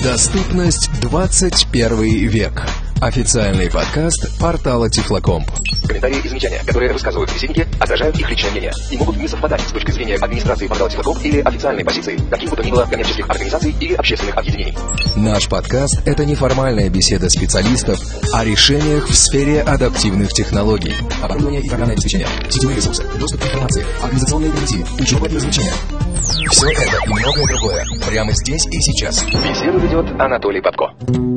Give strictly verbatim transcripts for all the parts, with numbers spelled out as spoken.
Доступность двадцать первый век. Официальный подкаст портала Тифлокомп. Комментарии и замечания, которые высказывают собеседники, отражают их личное мнение и могут не совпадать с точки зрения администрации портала Тифлокомп или официальной позиции каких бы то ни было коммерческих организаций или общественных объединений. Наш подкаст – это неформальная беседа специалистов о решениях в сфере адаптивных технологий. Оборудование и программное обеспечение, сетевые ресурсы, доступ к информации, организационные гарантии, учеба и развлечения. Все это и многое другое прямо здесь и сейчас. Беседу ведет Анатолий Попко.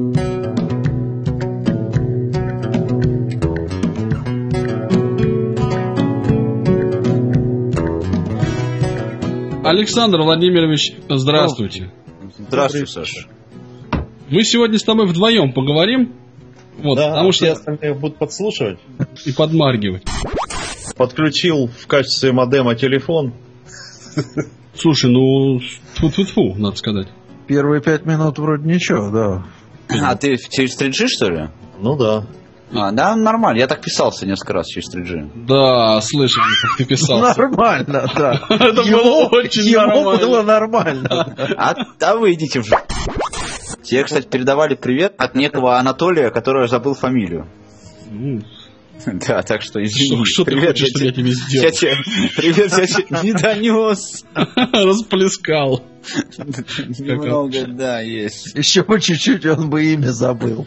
Александр Владимирович, здравствуйте. Здравствуй, Саша. Мы сегодня с тобой вдвоем поговорим. Вот, да, потому что остальные будут подслушивать и подмаргивать. Подключил в качестве модема телефон. Слушай, ну тьфу-тьфу-тьфу, надо сказать. Первые пять минут вроде ничего, да. А ты через три джи, что ли? Ну да. А, да, нормально. Я так писался несколько раз через три джи. Да, слышал, как ты писал. Нормально, да. Это было очень нормально. Ему было нормально. А вы идите в... Тебе, кстати, передавали привет от некого Анатолия, который забыл фамилию. Да, так что извини. Что ты хочешь, что я тебе сделал? Привет, я тебе не донес. Расплескал. Немного, да, есть. Еще по чуть-чуть он бы имя забыл.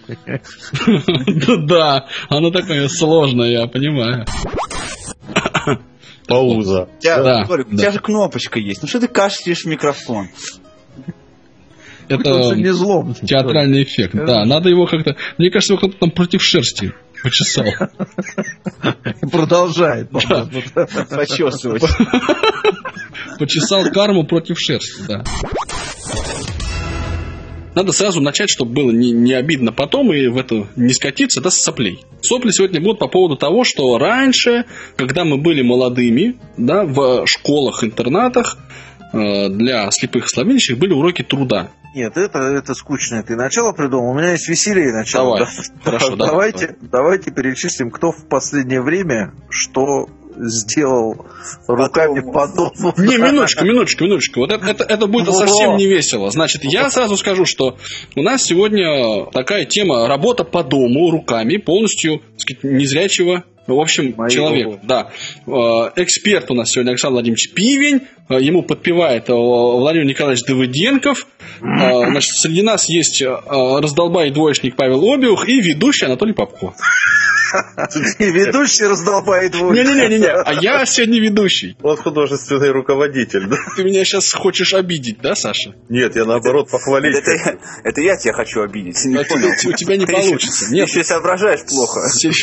Да, оно такое сложное, я понимаю. Пауза. У тебя же кнопочка есть. Ну что ты кашляешь в микрофон? Это театральный эффект. Да, надо его как-то... Мне кажется, его кто-то там против шерсти почесал. Продолжает. Почесывать. Почесал карму против шерсти, да. Надо сразу начать, чтобы было не, не обидно потом и в это не скатиться, да, с соплей. Сопли сегодня будут по поводу того, что раньше, когда мы были молодыми, да, в школах-интернатах э, для слепых и слабовидящих были уроки труда. Нет, это, это скучно. Ты начало придумал. У меня есть веселее начало. Давай. Да? Хорошо, да. Давайте, давайте перечислим, кто в последнее время что сделал руками по дому. Не, минуточку, минуточку, минуточку. Вот это, это, это будет совсем не весело. Значит, я сразу скажу, что у нас сегодня такая тема работа по дому руками, полностью, так сказать, незрячего, в общем, Моего. человек. Да. Эксперт у нас сегодня Александр Владимирович Пивень. Ему подпевает Владимир Николаевич Давыденков. Значит, среди нас есть раздолбай и двоечник Павел Обиух и ведущий Анатолий Попко. И ведущий раздолбает двоечник. Не-не-не, а я сегодня ведущий. Вот художественный руководитель, да? Ты меня сейчас хочешь обидеть, да, Саша? Нет, я наоборот похвалить. Это, это, это я тебя хочу обидеть. Не а понял. У тебя не ты получится. Еще, Нет. Ты еще соображаешь плохо.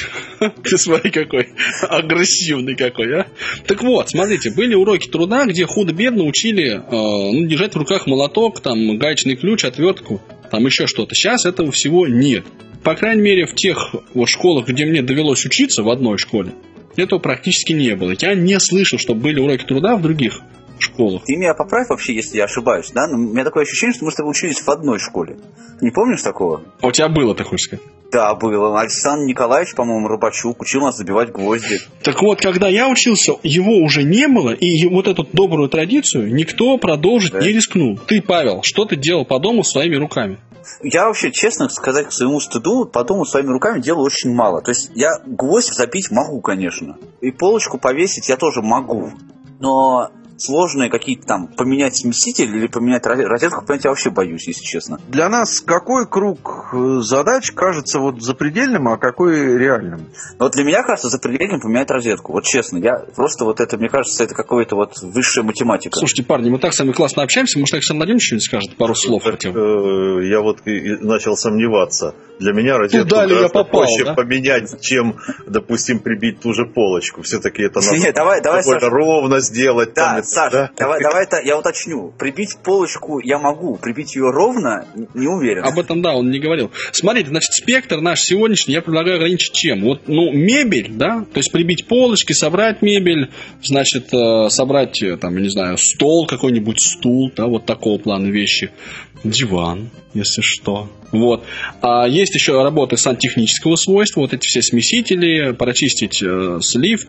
Ты смотри, какой агрессивный какой, а. Так вот, смотрите, были уроки труда, где худо-бедно учили э, ну, держать в руках молоток, там, гаечный ключ, отвертку, там еще что-то. Сейчас этого всего нет. По крайней мере, в тех вот школах, где мне довелось учиться, в одной школе, этого практически не было. Я не слышал, что были уроки труда в других школах. Ты меня поправь вообще, если я ошибаюсь, да? Но у меня такое ощущение, что мы с тобой учились в одной школе. Не помнишь такого? А у тебя было, ты хочешь сказать? Да, было. Александр Николаевич, по-моему, Рыбачук учил нас забивать гвозди. Так вот, когда я учился, его уже не было, и вот эту добрую традицию никто продолжить да. не рискнул. Ты, Павел, что ты делал по дому своими руками? Я вообще, честно сказать, к своему стыду, по дому своими руками делаю очень мало. То есть я гвоздь забить могу, конечно. И полочку повесить я тоже могу. Но сложные какие-то там поменять смеситель или поменять розетку, понять я вообще боюсь, если честно. Для нас какой круг задач кажется вот запредельным, а какой реальным? Вот для меня кажется запредельным поменять розетку. Вот честно, я просто вот это, мне кажется, это какая-то вот высшая математика. Слушайте, парни, мы так с вами классно общаемся, может, Александр Владимирович что-нибудь скажет, пару слов хотя бы. Я вот начал сомневаться. Для меня розетку гораздо попал, проще да? поменять, чем, допустим, прибить ту же полочку. Все-таки это надо Нет, давай, давай, Саша, ровно сделать. Да, там, Саша, да? давай, давай это я уточню. Прибить полочку я могу, прибить ее ровно не уверен. Об этом, да, он не говорил. Смотрите, значит, спектр наш сегодняшний я предлагаю ограничить чем? Вот, ну, мебель, да, то есть прибить полочки, собрать мебель, значит, собрать, там, я не знаю, стол какой-нибудь, стул, да, вот такого плана вещи. Диван, если что. Вот. А есть еще работы сантехнического свойства, вот эти все смесители, прочистить э, слив, там,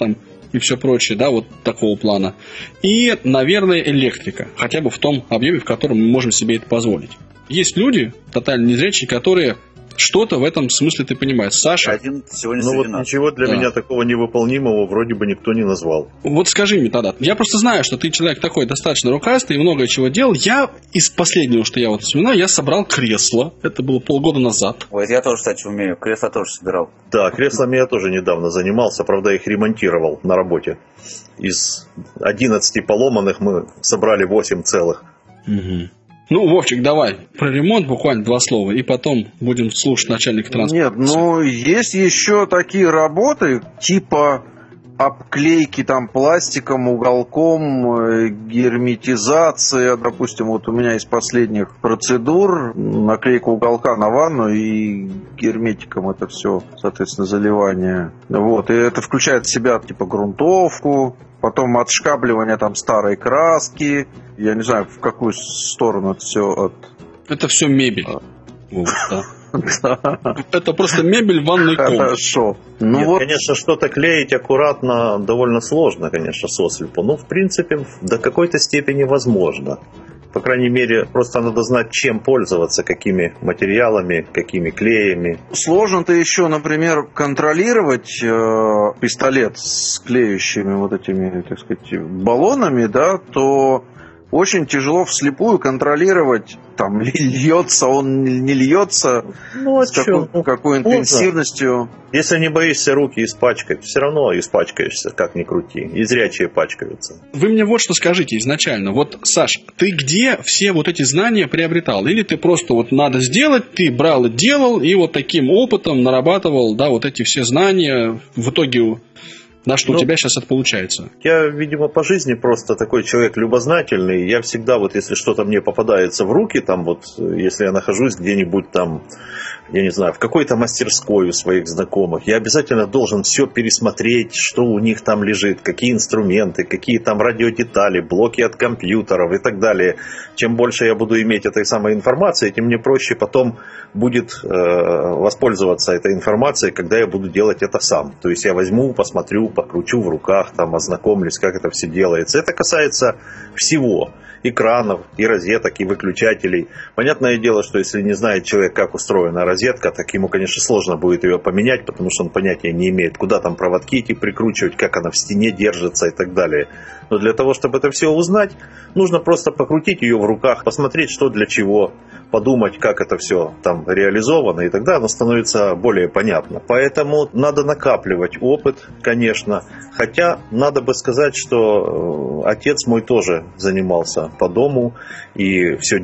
и все прочее, да, вот такого плана. И, наверное, электрика, хотя бы в том объеме, в котором мы можем себе это позволить. Есть люди, тотально незрячие, которые что-то в этом смысле ты понимаешь. Саша? Один сегодня Ну вот нас. ничего для Да. меня такого невыполнимого вроде бы никто не назвал. Вот скажи мне тогда, я просто знаю, что ты человек такой достаточно рукастый и много чего делал. Я из последнего, что я вот вспоминаю, я собрал кресло. Это было полгода назад. Ой, это я тоже, кстати, умею. Кресло тоже собирал. Да, креслами я тоже недавно занимался, правда, их ремонтировал на работе. Из одиннадцати поломанных мы собрали восемь целых. Угу. Ну, Вовчик, давай про ремонт буквально два слова, и потом будем слушать начальника транспорта. Нет, ну есть еще такие работы, типа обклейки там пластиком, уголком, э, герметизация. Допустим, вот у меня из последних процедур наклейка уголка на ванну и герметиком это все, соответственно, заливание. Вот, и это включает в себя типа грунтовку, потом отшкабливание там старой краски. Я не знаю, в какую сторону это все от... Это все мебель. Вот, да. Да. Это просто мебель в ванной комнате. Хорошо. Ну Нет, вот, конечно, что-то клеить аккуратно довольно сложно, конечно, сослепу. Но, в принципе, до какой-то степени возможно. По крайней мере, просто надо знать, чем пользоваться, какими материалами, какими клеями. сложно-то еще, например, контролировать э, пистолет с клеющими вот этими, так сказать, баллонами, да, то очень тяжело вслепую контролировать, там, льется он, не льется, Ну, а с чё? какой, Ну, какой можно. интенсивностью. Если не боишься руки испачкать, все равно испачкаешься, как ни крути. И зрячие пачкаются. Вы мне вот что скажите изначально. Вот, Саш, ты где все вот эти знания приобретал? Или ты просто вот надо сделать, ты брал и делал, и вот таким опытом нарабатывал, да, вот эти все знания, в итоге, на что Ну, у тебя сейчас это получается? Я, видимо, по жизни просто такой человек любознательный. Я всегда вот, если что-то мне попадается в руки, там вот, если я нахожусь где-нибудь там, я не знаю, в какой-то мастерской у своих знакомых, я обязательно должен все пересмотреть, что у них там лежит, какие инструменты, какие там радиодетали, блоки от компьютеров и так далее. Чем больше я буду иметь этой самой информации, тем мне проще потом будет э, воспользоваться этой информацией, когда я буду делать это сам. То есть я возьму, посмотрю, покручу в руках, там, ознакомлюсь, как это все делается. Это касается всего. Экранов, и розеток, и выключателей. Понятное дело, что если не знает человек, как устроена розетка, так ему, конечно, сложно будет ее поменять, потому что он понятия не имеет, куда там проводки эти прикручивать, как она в стене держится и так далее. Но для того, чтобы это все узнать, нужно просто покрутить ее в руках, посмотреть, что для чего, подумать, как это все там реализовано, и тогда оно становится более понятно. Поэтому надо накапливать опыт, конечно. Хотя, надо бы сказать, что отец мой тоже занимался по дому и все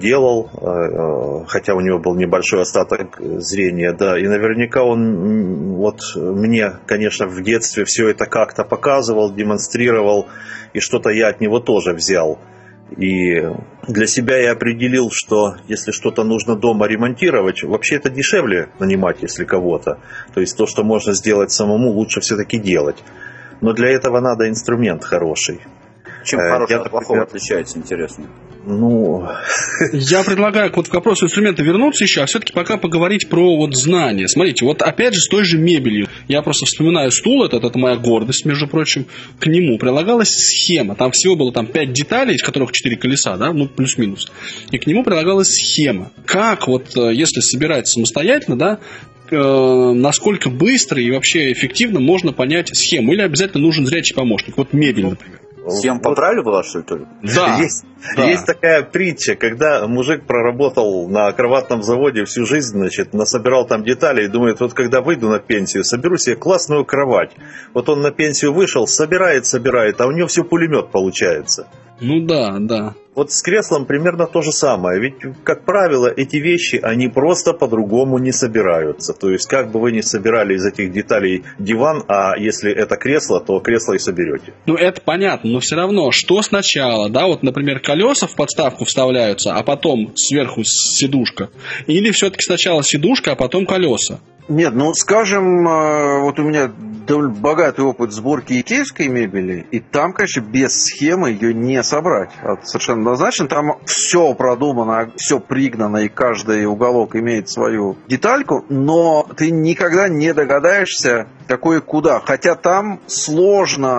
делал, хотя у него был небольшой остаток зрения, да, и наверняка он вот мне, конечно, в детстве все это как-то показывал, демонстрировал, и что-то я от него тоже взял. И для себя я определил, что если что-то нужно дома ремонтировать, вообще это дешевле нанимать, если кого-то. То есть то, что можно сделать самому, лучше все-таки делать. Но для этого надо инструмент хороший. Чем Э, хорошее я, от плохого например, отличается, интересно. Ну, Я предлагаю вот к вопросу инструмента вернуться еще, а все-таки пока поговорить про вот знания. Смотрите, вот опять же с той же мебелью. Я просто вспоминаю стул этот, это моя гордость, между прочим. К нему прилагалась схема. Там всего было там пять деталей, из которых четыре колеса, да, ну плюс-минус. И к нему прилагалась схема. Как вот, если собирать самостоятельно, да, э, насколько быстро и вообще эффективно можно понять схему? Или обязательно нужен зрячий помощник? Вот мебель, например. Схема по правилу была, что ли, только? Да. Есть, Да. есть такая притча, когда мужик проработал на кроватном заводе всю жизнь, значит, насобирал там детали и думает, вот когда выйду на пенсию, соберу себе классную кровать. Вот он на пенсию вышел, собирает, собирает, а у него все пулемет получается. Ну да, да. Вот с креслом примерно то же самое. Ведь, как правило, эти вещи, они просто по-другому не собираются. То есть, как бы вы ни собирали из этих деталей диван, а если это кресло, то кресло и соберете. Ну, это понятно, но все равно, что сначала, да, вот, например, колеса в подставку вставляются, а потом сверху сидушка, или все-таки сначала сидушка, а потом колеса? Нет, ну, скажем, э, вот у меня довольно богатый опыт сборки икеевской мебели, и там, конечно, без схемы ее не собрать. Это совершенно однозначно. Там все продумано, все пригнано, и каждый уголок имеет свою детальку, но ты никогда не догадаешься, какой куда. Хотя там сложно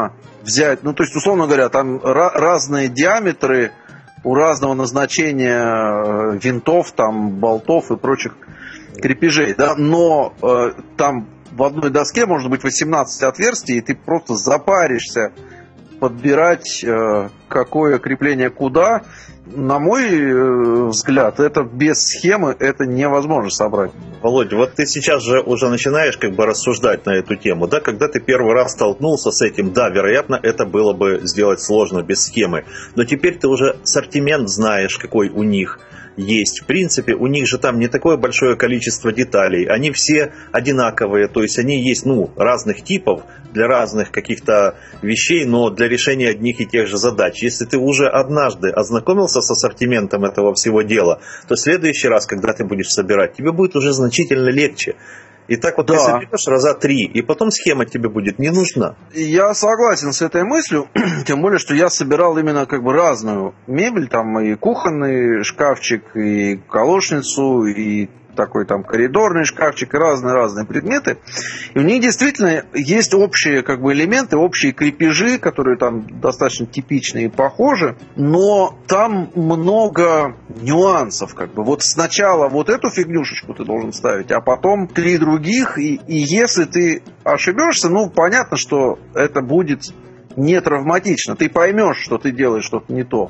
взять, ну, то есть, условно говоря, там ra- разные диаметры у разного назначения винтов, там, болтов и прочих крепежей, да, но э, там в одной доске может быть восемнадцать отверстий, и ты просто запаришься подбирать, э, какое крепление куда. На мой э, взгляд, это без схемы это невозможно собрать. Володя, вот ты сейчас же уже начинаешь как бы рассуждать на эту тему, да, когда ты первый раз столкнулся с этим, да, вероятно, это было бы сделать сложно без схемы, но теперь ты уже ассортимент знаешь, какой у них есть. В принципе, у них же там не такое большое количество деталей. Они все одинаковые, то есть они есть, ну, разных типов, для разных каких-то вещей, но для решения одних и тех же задач. Если ты уже однажды ознакомился с ассортиментом этого всего дела, то в следующий раз, когда ты будешь собирать, тебе будет уже значительно легче. И так вот, да, ты соберешь раза три, и потом схема тебе будет не нужна. Я согласен с этой мыслью, тем более, что я собирал именно как бы разную мебель, там и кухонный шкафчик, и колошницу, и такой там коридорный шкафчик, и разные-разные предметы. И в них действительно есть общие как бы элементы, общие крепежи, которые там достаточно типичные и похожи, но там много нюансов. Как бы. Вот сначала вот эту фигнюшечку ты должен ставить, а потом три других, и, и если ты ошибешься, ну, понятно, что это будет не травматично. Ты поймешь, что ты делаешь что-то не то.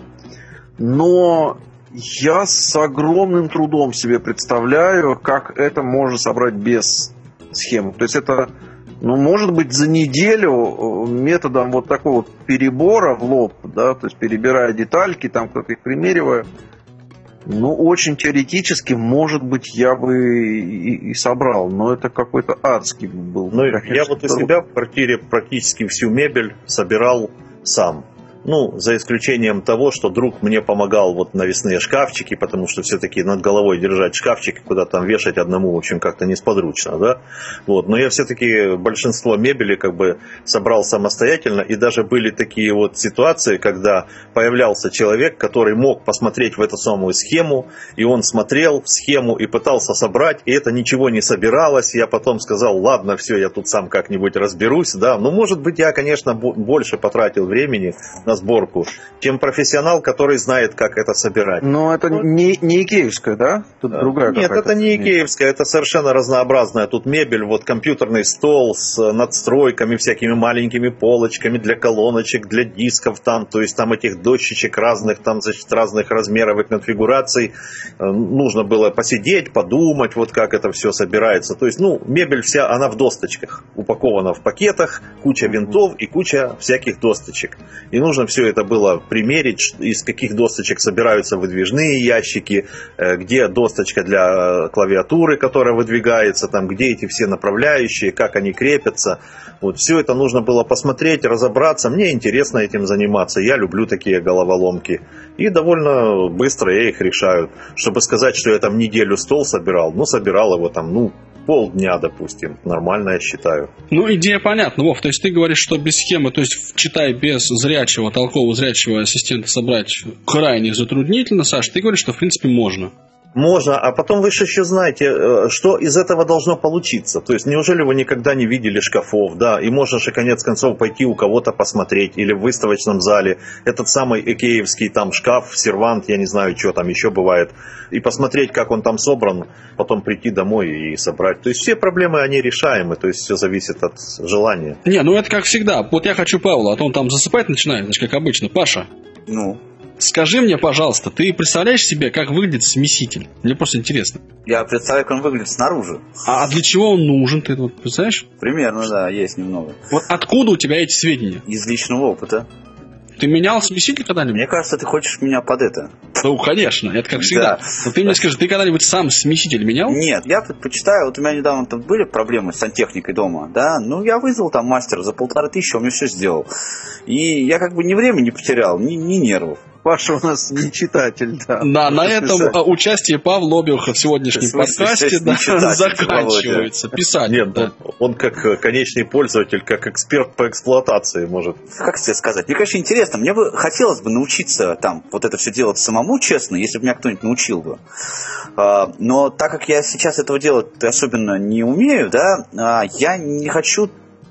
Но я с огромным трудом себе представляю, как это можно собрать без схемы. То есть это, ну, может быть, за неделю методом вот такого вот перебора в лоб, да, то есть перебирая детальки, там кто-то их примеривая, ну, очень теоретически, может быть, я бы и, и собрал, но это какой-то адский был. Ну, я вот у себя в квартире практически всю мебель собирал сам. Ну, за исключением того, что друг мне помогал вот навесные шкафчики, потому что все-таки над головой держать шкафчики, куда там вешать одному, в общем, как-то несподручно, да. Вот. Но я все-таки большинство мебели как бы собрал самостоятельно, и даже были такие вот ситуации, когда появлялся человек, который мог посмотреть в эту самую схему, и он смотрел в схему и пытался собрать, и это ничего не собиралось. Я потом сказал, ладно, все, я тут сам как-нибудь разберусь, да. Ну, может быть, я, конечно, больше потратил времени на сборку, чем профессионал, который знает, как это собирать. Но это вот. не, не икеевская, да? Тут да. другая Нет, какая-то. это не икеевская, это совершенно разнообразная тут мебель, вот компьютерный стол с надстройками, всякими маленькими полочками для колоночек, для дисков там, то есть там этих дощечек разных, там, значит, разных размеров и конфигураций. Нужно было посидеть, подумать, вот как это все собирается. То есть, ну, мебель вся, она в досточках, упакована в пакетах, куча винтов и куча всяких досточек. И нужно все это было примерить, из каких досточек собираются выдвижные ящики, где досточка для клавиатуры, которая выдвигается, там, где эти все направляющие, как они крепятся. Вот, все это нужно было посмотреть, разобраться. Мне интересно этим заниматься, я люблю такие головоломки. И довольно быстро я их решаю. Чтобы сказать, что я там неделю стол собирал, ну, собирал его там, ну, полдня, допустим. Нормально, я считаю. Ну, идея понятна, Вов. То есть ты говоришь, что без схемы, то есть читай без зрячего, толкового зрячего ассистента собрать крайне затруднительно. Саш, ты говоришь, что в принципе можно. Можно, а потом вы же еще знаете, что из этого должно получиться. То есть, неужели вы никогда не видели шкафов, да, и можно же, конец концов, пойти у кого-то посмотреть, или в выставочном зале, этот самый икеевский там шкаф, сервант, я не знаю, что там еще бывает, и посмотреть, как он там собран, потом прийти домой и собрать. То есть, все проблемы, они решаемы, то есть, все зависит от желания. Не, ну это как всегда. Вот я хочу Павла, а то он там засыпать начинает, значит, как обычно. Паша. Ну? Скажи мне, пожалуйста, ты представляешь себе, как выглядит смеситель? Мне просто интересно. Я представляю, как он выглядит снаружи. А для чего он нужен, ты вот представляешь? Примерно, да, есть немного. Вот откуда у тебя эти сведения? Из личного опыта. Ты менял смеситель когда-нибудь? Мне кажется, ты хочешь меня под это. Ну, конечно, это как всегда. Да. Но ты мне скажи, ты когда-нибудь сам смеситель менял? Нет, я предпочитаю, вот у меня недавно там были проблемы с сантехникой дома, да, ну, я вызвал там мастера за полторы тысячи, он мне все сделал. И я как бы ни времени потерял, ни, ни нервов. Паша у нас не читатель, да. Да, на этом писать. Участие Павла Обиуха в сегодняшнем подкасте да, заканчивается. Писать. Нет, да. он как конечный пользователь, как эксперт по эксплуатации может. Как тебе сказать? Мне, конечно, интересно. Мне бы хотелось бы научиться там вот это все делать самому, честно, если бы меня кто-нибудь научил бы. Но так как я сейчас этого делать особенно не умею, да, я не хочу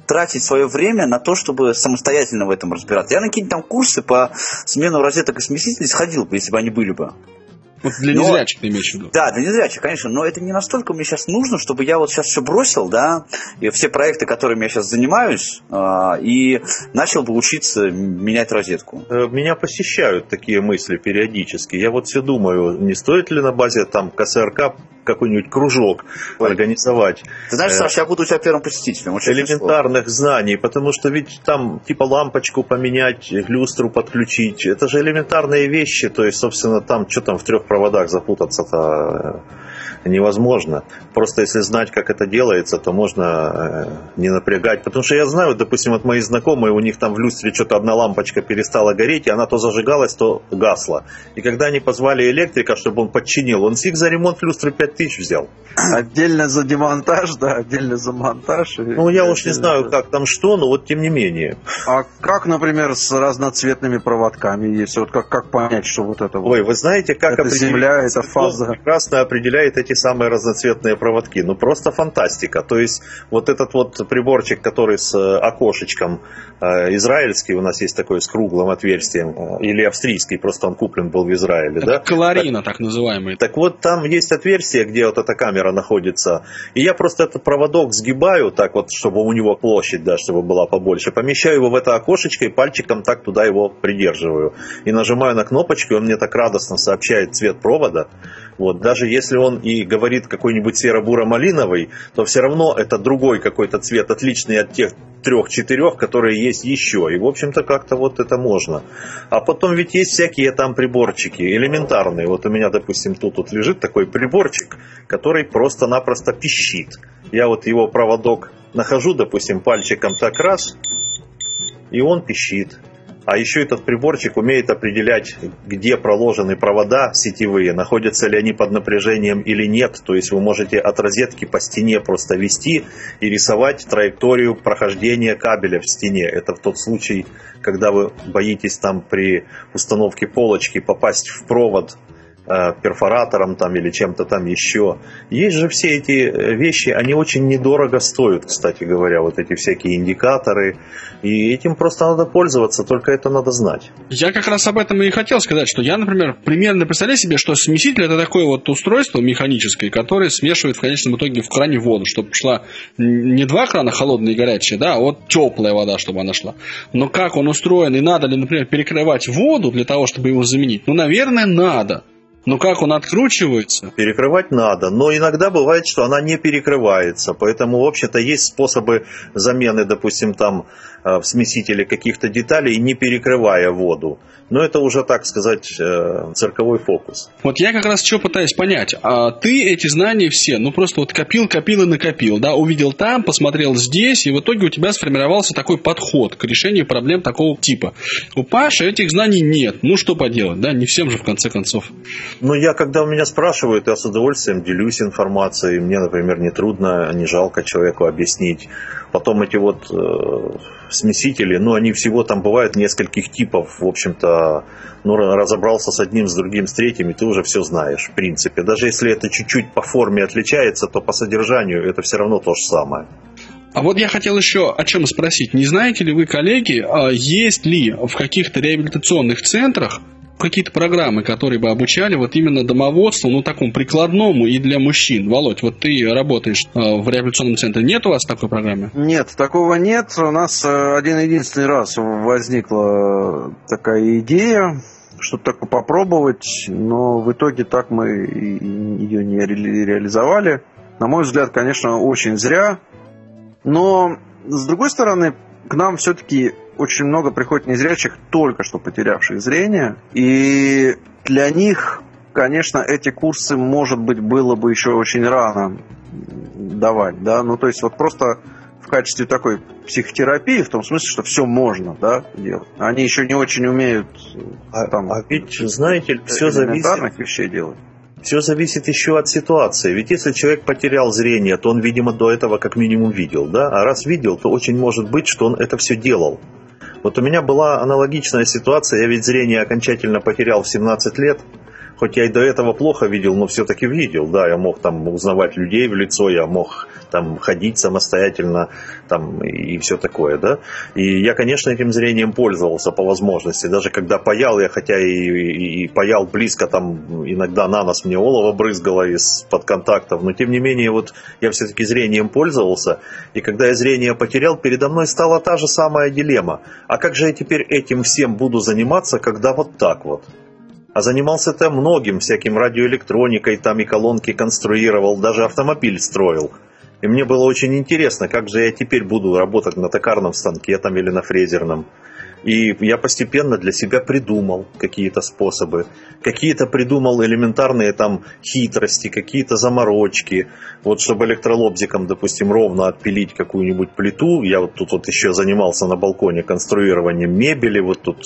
тратить свое время на то, чтобы самостоятельно в этом разбираться. Я на какие-то там курсы по смену розеток и смесителей сходил бы, если бы они были бы. Вот для незрячих ты имеешь в виду? Да, для незрячих, конечно, но это не настолько мне сейчас нужно, чтобы я вот сейчас все бросил, да, и все проекты, которыми я сейчас занимаюсь, э, и начал бы учиться менять розетку. Меня посещают такие мысли периодически. Я вот все думаю, не стоит ли на базе там КСРК какой-нибудь кружок Ой. организовать. Ты знаешь, Саша, я буду у тебя первым посетителем. Очень элементарных легко. знаний, потому что ведь там типа лампочку поменять, люстру подключить, это же элементарные вещи, то есть, собственно, там что там в трех проводах запутаться-то невозможно. Просто если знать, как это делается, то можно не напрягать. Потому что я знаю, допустим, от моих знакомых, у них там в люстре что-то одна лампочка перестала гореть, и она то зажигалась, то гасла. И когда они позвали электрика, чтобы он подчинил, он с них за ремонт люстры пять тысяч взял. Отдельно за демонтаж, да, отдельно за монтаж. Ну, я уж не знаю, как там что, но вот тем не менее. А как, например, с разноцветными проводками, если вот как, как понять, что вот это вот? Ой, вы знаете, как это земля, это фаза. Прекрасно определяет эти самые разноцветные проводки. Ну, просто фантастика. То есть, вот этот вот приборчик, который с окошечком, э, израильский, у нас есть такой с круглым отверстием, э, или австрийский, просто он куплен был в Израиле. Это да? колорина, так, так называемый. Так вот, там есть отверстие, где вот эта камера находится. И я просто этот проводок сгибаю, так вот, чтобы у него площадь, да, чтобы была побольше. Помещаю его в это окошечко и пальчиком так туда его придерживаю. И нажимаю на кнопочку, и он мне так радостно сообщает цвет провода. Вот, даже если он и говорит какой-нибудь серо-буро-малиновый, то все равно это другой какой-то цвет, отличный от тех трех-четырех, которые есть еще. И, в общем-то, как-то вот это можно. А потом ведь есть всякие там приборчики элементарные. Вот у меня, допустим, тут вот лежит такой приборчик, который просто-напросто пищит. Я вот его проводок нахожу, допустим, пальчиком так раз, и он пищит. А еще этот приборчик умеет определять, где проложены провода сетевые, находятся ли они под напряжением или нет. То есть вы можете от розетки по стене просто вести и рисовать траекторию прохождения кабеля в стене. Это в тот случай, когда вы боитесь там при установке полочки попасть в провод перфоратором там или чем-то там еще. Есть же все эти вещи, они очень недорого стоят, кстати говоря, вот эти всякие индикаторы. И этим просто надо пользоваться, только это надо знать. Я как раз об этом и хотел сказать, что я, например, примерно представляю себе, что смеситель — это такое вот устройство механическое, которое смешивает в конечном итоге в кране воду, чтобы шла не два крана, холодная и горячая, да, а вот теплая вода, чтобы она шла. Но как он устроен и надо ли, например, перекрывать воду для того, чтобы его заменить? Ну, наверное, надо. Но как он откручивается? Перекрывать надо, но иногда бывает, что она не перекрывается. Поэтому, в общем-то, есть способы замены, допустим, там в смесителе каких-то деталей, не перекрывая воду. Но это уже, так сказать, цирковой фокус. Вот я как раз что пытаюсь понять. А ты эти знания все, ну просто вот копил, копил и накопил, да, увидел там, посмотрел здесь, и в итоге у тебя сформировался такой подход к решению проблем такого типа. У Паши этих знаний нет. Ну что поделать, да, не всем же в конце концов. Ну, я, когда у меня спрашивают, я с удовольствием делюсь информацией. Мне, например, не трудно, не жалко человеку объяснить. Потом эти вот э, смесители, ну, они всего там бывают нескольких типов. В общем-то, ну, разобрался с одним, с другим, с третьим, и ты уже все знаешь, в принципе. Даже если это чуть-чуть по форме отличается, то по содержанию это все равно то же самое. А вот я хотел еще о чем спросить. Не знаете ли вы, коллеги, есть ли в каких-то реабилитационных центрах какие-то программы, которые бы обучали вот именно домоводству, ну, такому прикладному и для мужчин? Володь, вот ты работаешь э, в реабилитационном центре. Нет у вас такой программы? Нет, такого нет. У нас один-единственный раз возникла такая идея, что-то такое попробовать, но в итоге так мы ее не ре- реализовали. На мой взгляд, конечно, очень зря. Но, с другой стороны, к нам все-таки очень много приходит незрячих, только что потерявших зрение. И для них, конечно, эти курсы, может быть, было бы еще очень рано давать. Да? Ну, то есть, вот просто в качестве такой психотерапии, в том смысле, что все можно, да, делать. Они еще не очень умеют там, а, а ведь, знаете, все зависит... вещей делать. Все зависит еще от ситуации. Ведь если человек потерял зрение, то он, видимо, до этого как минимум видел, да? А раз видел, то очень может быть, что он это все делал. Вот у меня была аналогичная ситуация. Я ведь зрение окончательно потерял в семнадцать лет. Хоть я и до этого плохо видел, но все-таки видел, да, я мог там узнавать людей в лицо, я мог там ходить самостоятельно, там и все такое, да. И я, конечно, этим зрением пользовался по возможности, даже когда паял, я хотя и, и, и паял близко, там иногда на нос мне олово брызгало из-под контактов, но тем не менее вот я все-таки зрением пользовался, и когда я зрение потерял, передо мной стала та же самая дилемма. А как же я теперь этим всем буду заниматься, когда вот так вот? А занимался-то многим, всяким радиоэлектроникой, там и колонки конструировал, даже автомобиль строил. И мне было очень интересно, как же я теперь буду работать на токарном станке там или на фрезерном. И я постепенно для себя придумал какие-то способы. Какие-то придумал элементарные там хитрости, какие-то заморочки. Вот чтобы электролобзиком, допустим, ровно отпилить какую-нибудь плиту. Я вот тут вот еще занимался на балконе конструированием мебели. Вот тут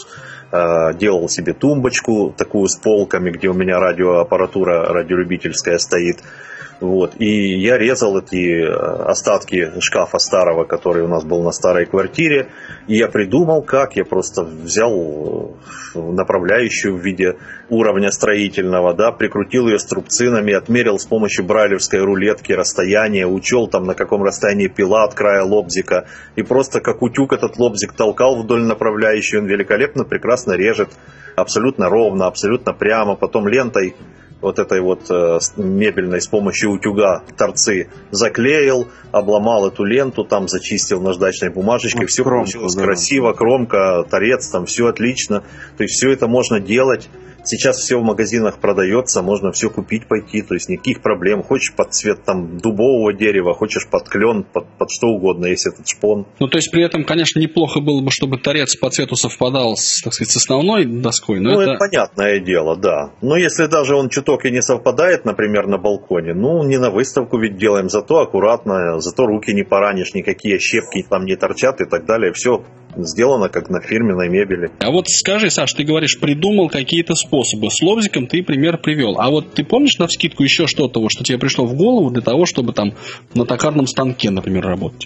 э, делал себе тумбочку такую с полками, где у меня радиоаппаратура радиолюбительская стоит. Вот. И я резал эти остатки шкафа старого, который у нас был на старой квартире. И я придумал, как. Я просто взял направляющую в виде уровня строительного, да, прикрутил ее струбцинами, отмерил с помощью брайлевской рулетки расстояние, учел там на каком расстоянии пила от края лобзика. И просто как утюг этот лобзик толкал вдоль направляющей. Он великолепно, прекрасно режет. Абсолютно ровно, абсолютно прямо. Потом лентой вот этой вот э, мебельной с помощью утюга торцы заклеил, обломал эту ленту, там зачистил наждачной бумажечкой, вот все кромку, получилось да. красиво, кромка, торец, там все отлично. То есть все это можно делать. Сейчас все в магазинах продается, можно все купить, пойти, то есть никаких проблем. Хочешь под цвет там дубового дерева, хочешь под клен, под, под что угодно, если этот шпон. Ну, то есть при этом, конечно, неплохо было бы, чтобы торец по цвету совпадал с, так сказать, с основной доской. Но ну, это... это понятное дело, да. Но если даже он чуток и не совпадает, например, на балконе, ну, не на выставку ведь делаем, зато аккуратно, зато руки не поранишь, никакие щепки там не торчат и так далее, все сделано как на фирменной мебели. А вот скажи, Саш, ты говоришь, придумал какие-то способы. С лобзиком ты пример привел. А вот ты помнишь навскидку еще что-то, вот, что тебе пришло в голову для того, чтобы там на токарном станке, например, работать?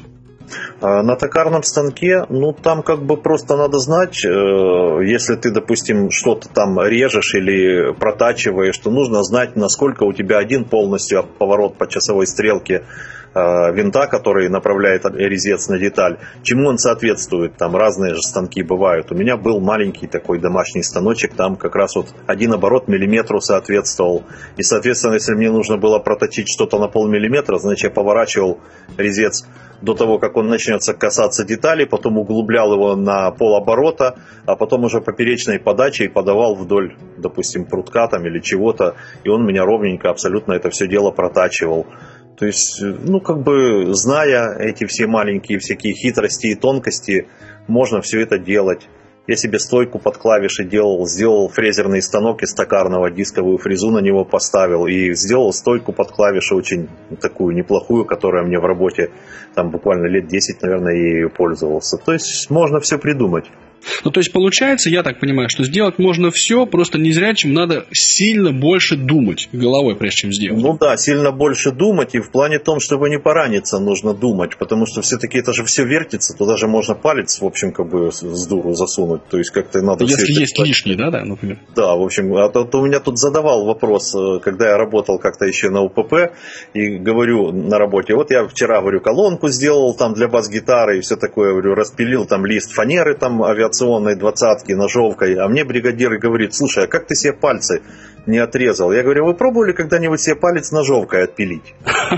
На токарном станке, ну там как бы просто надо знать, если ты, допустим, что-то там режешь или протачиваешь, то нужно знать, насколько у тебя один полностью поворот по часовой стрелке винта, который направляет резец на деталь, чему он соответствует. Там разные же станки бывают. У меня был маленький такой домашний станочек, там как раз вот один оборот миллиметру соответствовал. И, соответственно, если мне нужно было проточить что-то на полмиллиметра, значит, я поворачивал резец до того, как он начнется касаться детали, потом углублял его на полоборота, а потом уже поперечной подачей подавал вдоль, допустим, прутка там или чего-то, и он меня ровненько абсолютно это все дело протачивал. То есть, ну, как бы, зная эти все маленькие всякие хитрости и тонкости, можно все это делать. Я себе стойку под клавиши делал, сделал фрезерный станок из токарного, дисковую фрезу на него поставил и сделал стойку под клавиши очень такую неплохую, которая мне в работе там буквально лет десять, наверное, я ею пользовался. То есть, можно все придумать. Ну, то есть, получается, я так понимаю, что сделать можно все, просто незрячим надо сильно больше думать головой, прежде чем сделать. Ну да, сильно больше думать, и в плане том, чтобы не пораниться, нужно думать, потому что все-таки это же все вертится, туда же можно палец, в общем, как бы с дуру засунуть, то есть как-то надо... Если все есть это... лишний, да, да, например? Да, в общем, а то, то у меня тут задавал вопрос, когда я работал как-то еще на УПП, и говорю на работе, вот я вчера, говорю, колонку сделал там для бас-гитары и все такое, говорю, распилил там лист фанеры там авиационной двадцатки ножовкой, а мне бригадир говорит, слушай, а как ты себе пальцы не отрезал? Я говорю, вы пробовали когда-нибудь себе палец ножовкой отпилить?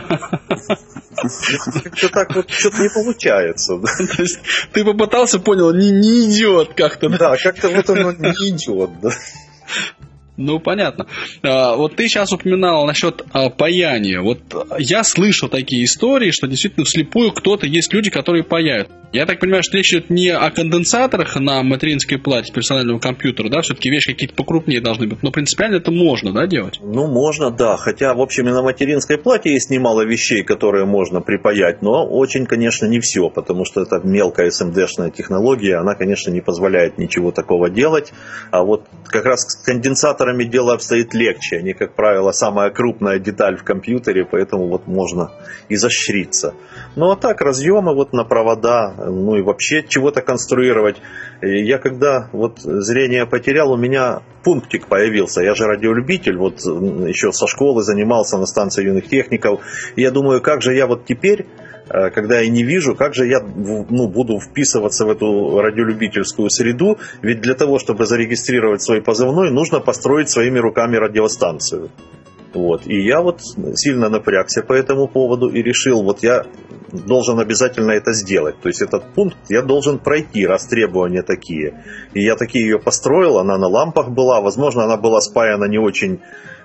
Как-то так вот что-то не получается. То есть ты попытался, понял, не, не идет как-то. Да, как-то вот оно не идет. Ну, понятно. А, вот ты сейчас упоминал насчет а, паяния. Вот я слышал такие истории, что действительно вслепую кто-то, есть люди, которые паяют. Я так понимаю, что речь идет не о конденсаторах на материнской плате персонального компьютера, да, все-таки вещи какие-то покрупнее должны быть, но принципиально это можно, да, делать? Ну, можно, да, хотя, в общем, и на материнской плате есть немало вещей, которые можно припаять, но очень, конечно, не все, потому что это мелкая эс эм дэ-шная технология, она, конечно, не позволяет ничего такого делать, а вот как раз конденсатор аккумуляторами дело обстоит легче. Они, как правило, самая крупная деталь в компьютере, поэтому вот можно изощриться. Ну а так, разъемы вот на провода, ну и вообще чего-то конструировать. Я когда вот зрение потерял, у меня пунктик появился. Я же радиолюбитель, вот еще со школы занимался на станции юных техников. И я думаю, как же я вот теперь, когда я не вижу, как же я ну, буду вписываться в эту радиолюбительскую среду, ведь для того, чтобы зарегистрировать свой позывной, нужно построить своими руками радиостанцию. Вот. И я вот сильно напрягся по этому поводу и решил, вот я должен обязательно это сделать. То есть этот пункт я должен пройти, раз требования такие. И я таки ее построил, она на лампах была, возможно, она была спаяна не очень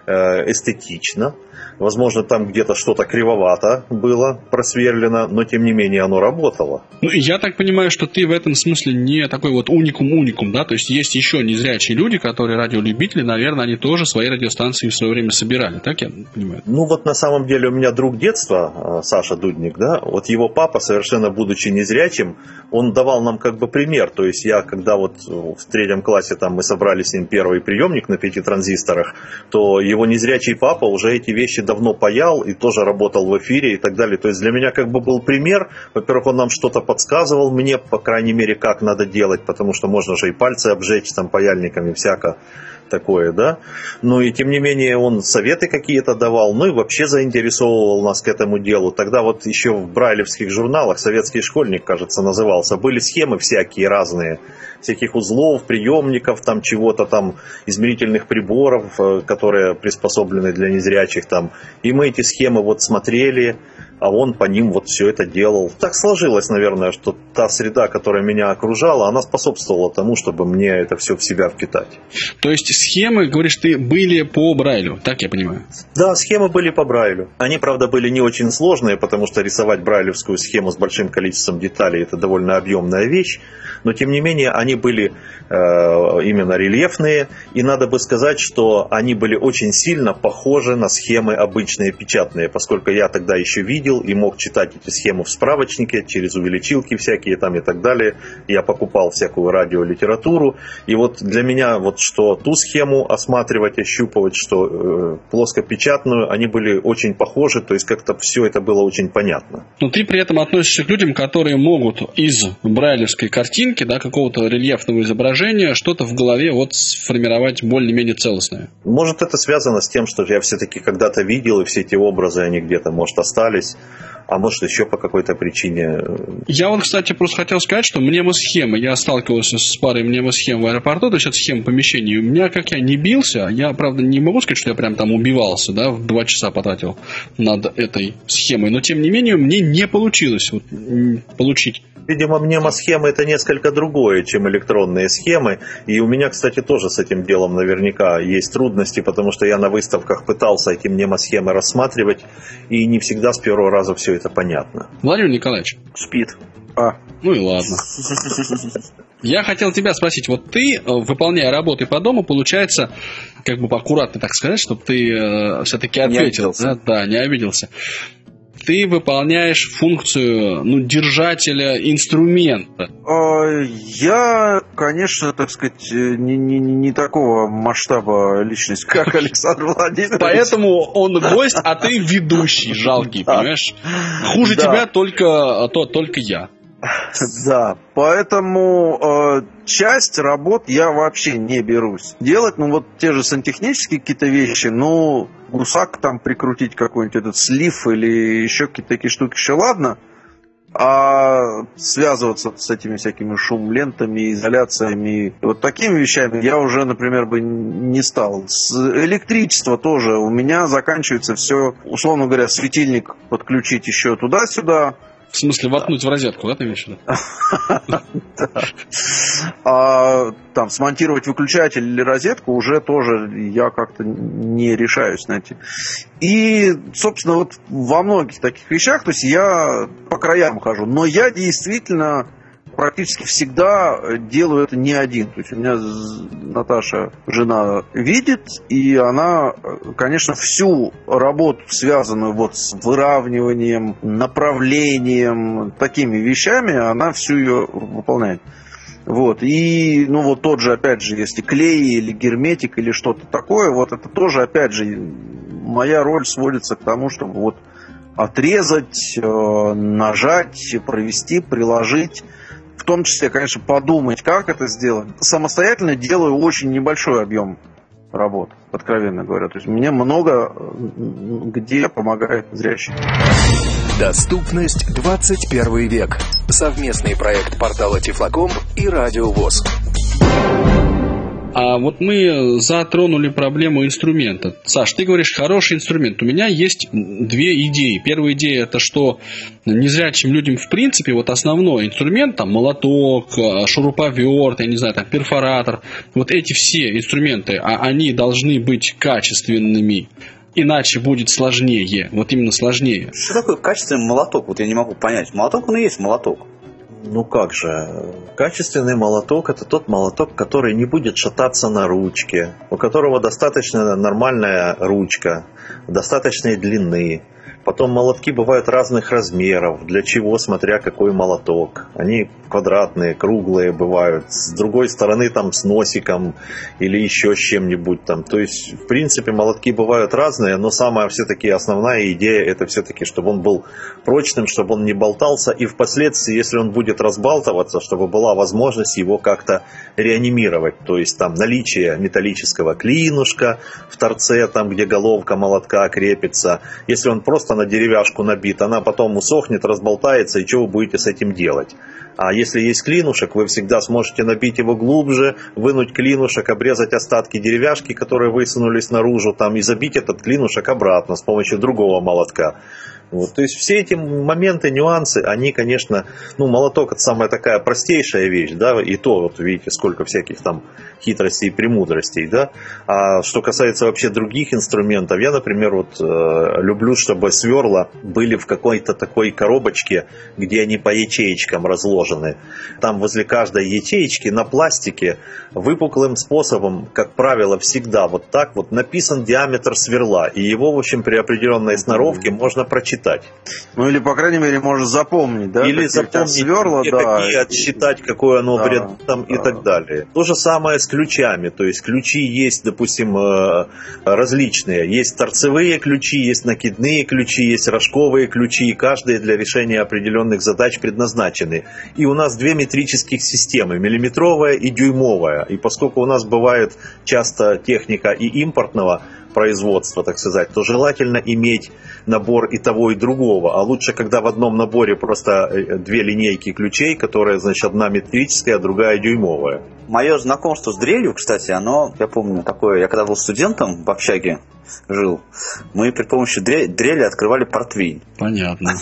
эстетично. Возможно, там где-то что-то кривовато было просверлено, но тем не менее оно работало. Ну, я так понимаю, что ты в этом смысле не такой вот уникум-уникум, да? То есть есть еще незрячие люди, которые радиолюбители, наверное, они тоже свои радиостанции в свое время собирали, так я понимаю? Ну вот на самом деле у меня друг детства, Саша Дудник, да, вот его папа, совершенно будучи незрячим, он давал нам как бы пример. То есть я, когда вот в третьем классе там мы собрали с ним первый приемник на пяти транзисторах, то его незрячий папа уже эти вещи давно паял и тоже работал в эфире и так далее. То есть для меня как бы был пример. Во-первых, он нам что-то подсказывал мне, по крайней мере, как надо делать, потому что можно же и пальцы обжечь там паяльниками, всяко такое, да. Ну и тем не менее он советы какие-то давал, ну и вообще заинтересовывал нас к этому делу. Тогда вот еще в брайлевских журналах «Советский школьник», кажется, назывался, были схемы всякие разные, всяких узлов, приемников, там чего-то там, измерительных приборов, которые приспособлены для незрячих там. И мы эти схемы вот смотрели, а он по ним вот все это делал. Так сложилось, наверное, что та среда, которая меня окружала, она способствовала тому, чтобы мне это все в себя впитать. То есть схемы, говоришь, ты были по Брайлю, так я понимаю? Да, схемы были по Брайлю. Они, правда, были не очень сложные, потому что рисовать брайлевскую схему с большим количеством деталей – это довольно объемная вещь. Но, тем не менее, они были э, именно рельефные. И надо бы сказать, что они были очень сильно похожи на схемы обычные печатные, поскольку я тогда еще видел и мог читать эти схемы в справочнике, через увеличилки всякие там и так далее. Я покупал всякую радиолитературу. И вот для меня, вот что ту схему осматривать, ощупывать, что э, плоскопечатную, они были очень похожи, то есть как-то все это было очень понятно. Но ты при этом относишься к людям, которые могут из брайлевской картинки, да, какого-то рельефного изображения, что-то в голове вот сформировать более-менее целостное. Может, это связано с тем, что я все-таки когда-то видел, и все эти образы, они где-то, может, остались, а может, еще по какой-то причине. Я вот, кстати, просто хотел сказать, что мнемосхемы, я сталкивался с парой мнемосхем в аэропорту, то есть это схема помещений, у меня, как я не бился, я, правда, не могу сказать, что я прям там убивался, да, в два часа потратил над этой схемой, но, тем не менее, мне не получилось вот, получить. Видимо, мнемосхемы это несколько другое, чем электронные схемы. И у меня, кстати, тоже с этим делом наверняка есть трудности, потому что я на выставках пытался эти мнемосхемы рассматривать, и не всегда с первого раза все это понятно. Владимир Николаевич. Спит. А. Ну и ладно. Я хотел тебя спросить, вот ты, выполняя работы по дому, получается, как бы аккуратно так сказать, чтобы ты э, все-таки ответил. Да, да, не обиделся. Ты выполняешь функцию, ну, держателя инструмента. Я, конечно, так сказать, не, не, не такого масштаба личность, как Александр Владимирович. Поэтому он гость, а ты ведущий, жалкий, понимаешь? Хуже тебя только, то, только я. Да, поэтому э, часть работ я вообще не берусь делать. Ну, вот те же сантехнические какие-то вещи, ну, гусак там прикрутить какой-нибудь этот слив или еще какие-то такие штуки, еще ладно. А связываться с этими всякими шум-лентами, изоляциями, вот такими вещами я уже, например, бы не стал. С электричество тоже у меня заканчивается все, условно говоря, светильник подключить еще туда-сюда. В смысле, воткнуть в розетку, да, ты имеешь в виду? А там смонтировать выключатель или розетку уже тоже я как-то не решаюсь на эти. И, собственно, вот во многих таких вещах, то есть я по краям хожу, но я действительно практически всегда делаю это не один. То есть у меня Наташа, жена, видит, и она, конечно, всю работу, связанную вот с выравниванием, направлением, такими вещами, она всю ее выполняет. Вот, и, ну, вот тот же, опять же, если клей или герметик или что-то такое, вот это тоже, опять же, моя роль сводится к тому, чтобы вот отрезать, э, нажать, провести, приложить, в том числе, конечно, подумать, как это сделать. Самостоятельно делаю очень небольшой объем работ, откровенно говоря. То есть мне много где помогает зрячий. Доступность двадцать первый век. Совместный проект портала Тифлокомп и Радио ВОС. А вот мы затронули проблему инструмента. Саш, ты говоришь, хороший инструмент. У меня есть две идеи. Первая идея — это что незрячим людям в принципе вот основной инструмент, там молоток, шуруповерт, я не знаю, там перфоратор, вот эти все инструменты, а они должны быть качественными. Иначе будет сложнее. Вот именно сложнее. Что такое качественный молоток? Вот я не могу понять. Молоток, он и есть молоток. Ну как же, качественный молоток — это тот молоток, который не будет шататься на ручке, у которого достаточно нормальная ручка, достаточной длины. Потом молотки бывают разных размеров, для чего, смотря какой молоток. Они квадратные, круглые бывают, с другой стороны там с носиком или еще с чем-нибудь там. То есть, в принципе, молотки бывают разные, но самая все-таки основная идея — это все-таки, чтобы он был прочным, чтобы он не болтался, и впоследствии, если он будет разбалтываться, чтобы была возможность его как-то реанимировать. То есть там наличие металлического клинушка в торце, там где головка молотка крепится. Если он просто на деревяшку набит, она потом усохнет, разболтается, и что вы будете с этим делать? А если есть клинушек, вы всегда сможете набить его глубже, вынуть клинушек, обрезать остатки деревяшки, которые высунулись наружу, там, и забить этот клинушек обратно с помощью другого молотка. Вот, то есть все эти моменты, нюансы, они, конечно, ну, молоток — это самая такая простейшая вещь, да, и то, вот видите, сколько всяких там хитростей и премудростей, да. А что касается вообще других инструментов, я, например, вот э, люблю, чтобы сверла были в какой-то такой коробочке, где они по ячеечкам разложены. Там возле каждой ячеечки на пластике выпуклым способом, как правило, всегда вот так вот написан диаметр сверла, и его, в общем, при определенной сноровке можно прочитать. Ну или, по крайней мере, можно запомнить, да? Или запомнить, сверла, где, да, какие, отсчитать, какое оно да, вред там, да, и так далее. То же самое с ключами. То есть ключи есть, допустим, различные. Есть торцевые ключи, есть накидные ключи, есть рожковые ключи. И каждые для решения определенных задач предназначены. И у нас две метрических системы. Миллиметровая и дюймовая. И поскольку у нас бывает часто техника и импортного производства, так сказать, то желательно иметь набор и того, и другого. А лучше, когда в одном наборе просто две линейки ключей, которые, значит, одна метрическая, а другая дюймовая. Мое знакомство с дрелью, кстати, оно, я помню, такое, я когда был студентом в общаге жил, мы при помощи дрели открывали портвейн. Понятно.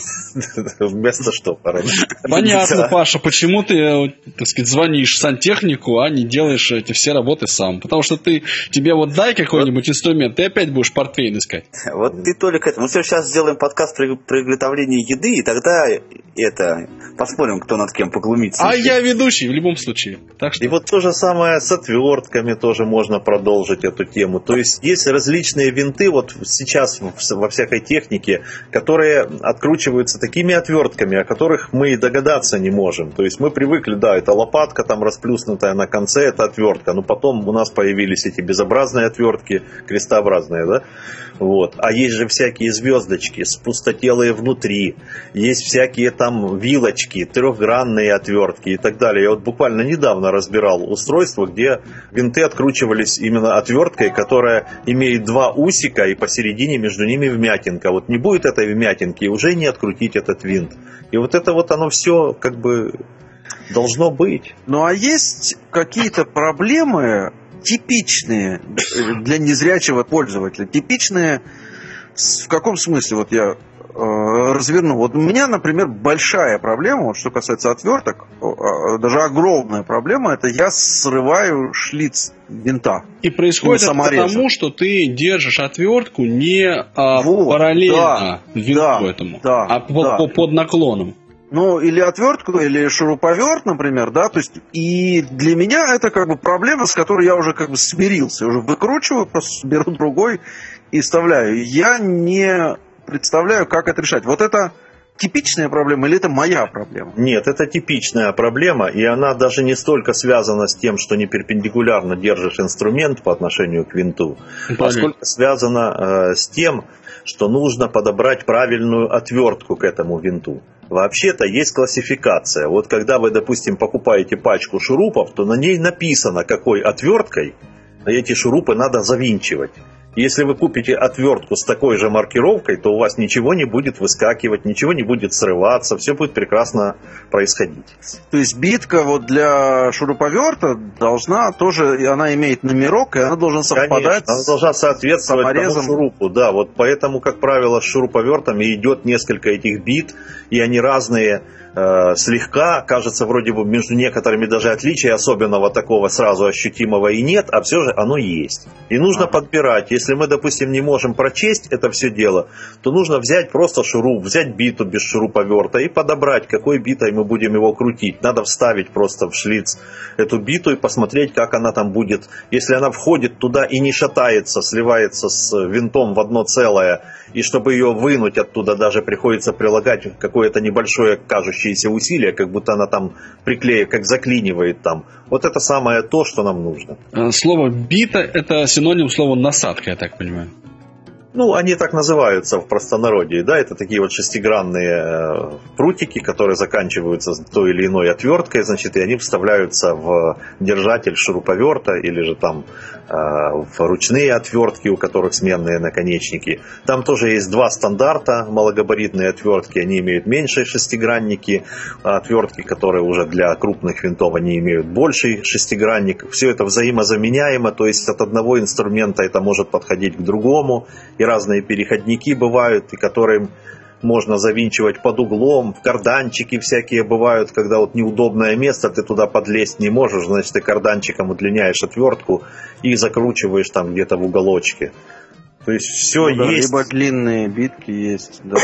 Вместо что? Понятно, Паша, почему ты, так сказать, звонишь в сантехнику, а не делаешь эти все работы сам? Потому что ты, тебе вот дай какой-нибудь инструмент, ты опять будешь портвейн искать. Вот ты только к этому. Мы сейчас сделаем подкаст про приготовление еды, и тогда это посмотрим, кто над кем поглумится. А я ведущий в любом случае. Так что... И вот то же самое с отвертками тоже можно продолжить эту тему. То есть есть различные винты вот сейчас во всякой технике, которые откручиваются такими отвертками, о которых мы и догадаться не можем. То есть мы привыкли, да, это лопатка там расплюснутая на конце, это отвертка. Но потом у нас появились эти безобразные отвертки, крестообразные, да? Вот. А есть же всякие звездочки, пустотелые внутри, есть всякие там вилочки, трехгранные отвертки и так далее. Я вот буквально недавно разбирал устройство, где винты откручивались именно отверткой, которая имеет два усика и посередине между ними вмятинка. Вот не будет этой вмятинки, и уже не открутить этот винт. И вот это вот оно все как бы должно быть. Ну а есть какие-то проблемы типичные для незрячего пользователя? Типичные в каком смысле? Вот я э, разверну. Вот у меня, например, большая проблема, вот, что касается отверток, э, даже огромная проблема, это я срываю шлиц винта. И происходит это потому, что ты держишь отвертку не а, вот, параллельно да, винту да, этому, да, а по, да. по, под наклоном. Ну, или отвертку, или шуруповерт, например, да, то есть, и для меня это как бы проблема, с которой я уже как бы смирился, я уже выкручиваю, просто беру другой и вставляю. Я не представляю, как это решать. Вот это типичная проблема или это моя проблема? Нет, это типичная проблема, и она даже не столько связана с тем, что не перпендикулярно держишь инструмент по отношению к винту, Понятно. а сколько связана э, с тем, что нужно подобрать правильную отвертку к этому винту. Вообще-то есть классификация. Вот когда вы, допустим, покупаете пачку шурупов, то на ней написано, какой отверткой эти шурупы надо завинчивать. Если вы купите отвертку с такой же маркировкой, то у вас ничего не будет выскакивать, ничего не будет срываться, все будет прекрасно происходить. То есть битка вот для шуруповерта должна тоже, и она имеет номерок, и она должна совпадать. Конечно, она должна соответствовать тому шурупу. Да, вот поэтому, как правило, с шуруповертами идет несколько этих бит, и они разные. Слегка, кажется, вроде бы между некоторыми даже отличия особенного такого сразу ощутимого и нет, а все же оно есть. И нужно а. подбирать. Если мы, допустим, не можем прочесть это все дело, то нужно взять просто шуруп, взять биту без шуруповерта и подобрать, какой битой мы будем его крутить. Надо вставить просто в шлиц эту биту и посмотреть, как она там будет. Если она входит туда и не шатается, сливается с винтом в одно целое, и чтобы ее вынуть оттуда даже приходится прилагать какое-то небольшое кажущееся усилие, как будто она там приклеит, как заклинивает там. Вот это самое то, что нам нужно. Слово «бита» — это синоним слова «насадка», я так понимаю. Ну, они так называются в простонародье, да, это такие вот шестигранные прутики, которые заканчиваются той или иной отверткой, значит, и они вставляются в держатель шуруповерта или же там э, в ручные отвертки, у которых сменные наконечники. Там тоже есть два стандарта, малогабаритные отвертки, они имеют меньшие шестигранники, а отвертки, которые уже для крупных винтов, они имеют больший шестигранник. Все это взаимозаменяемо, то есть от одного инструмента это может подходить к другому. И разные переходники бывают, и которым можно завинчивать под углом, в карданчики всякие бывают, когда вот неудобное место, ты туда подлезть не можешь, значит, ты карданчиком удлиняешь отвертку и закручиваешь там где-то в уголочке. То есть все ну, да, есть. Либо длинные битки есть, да.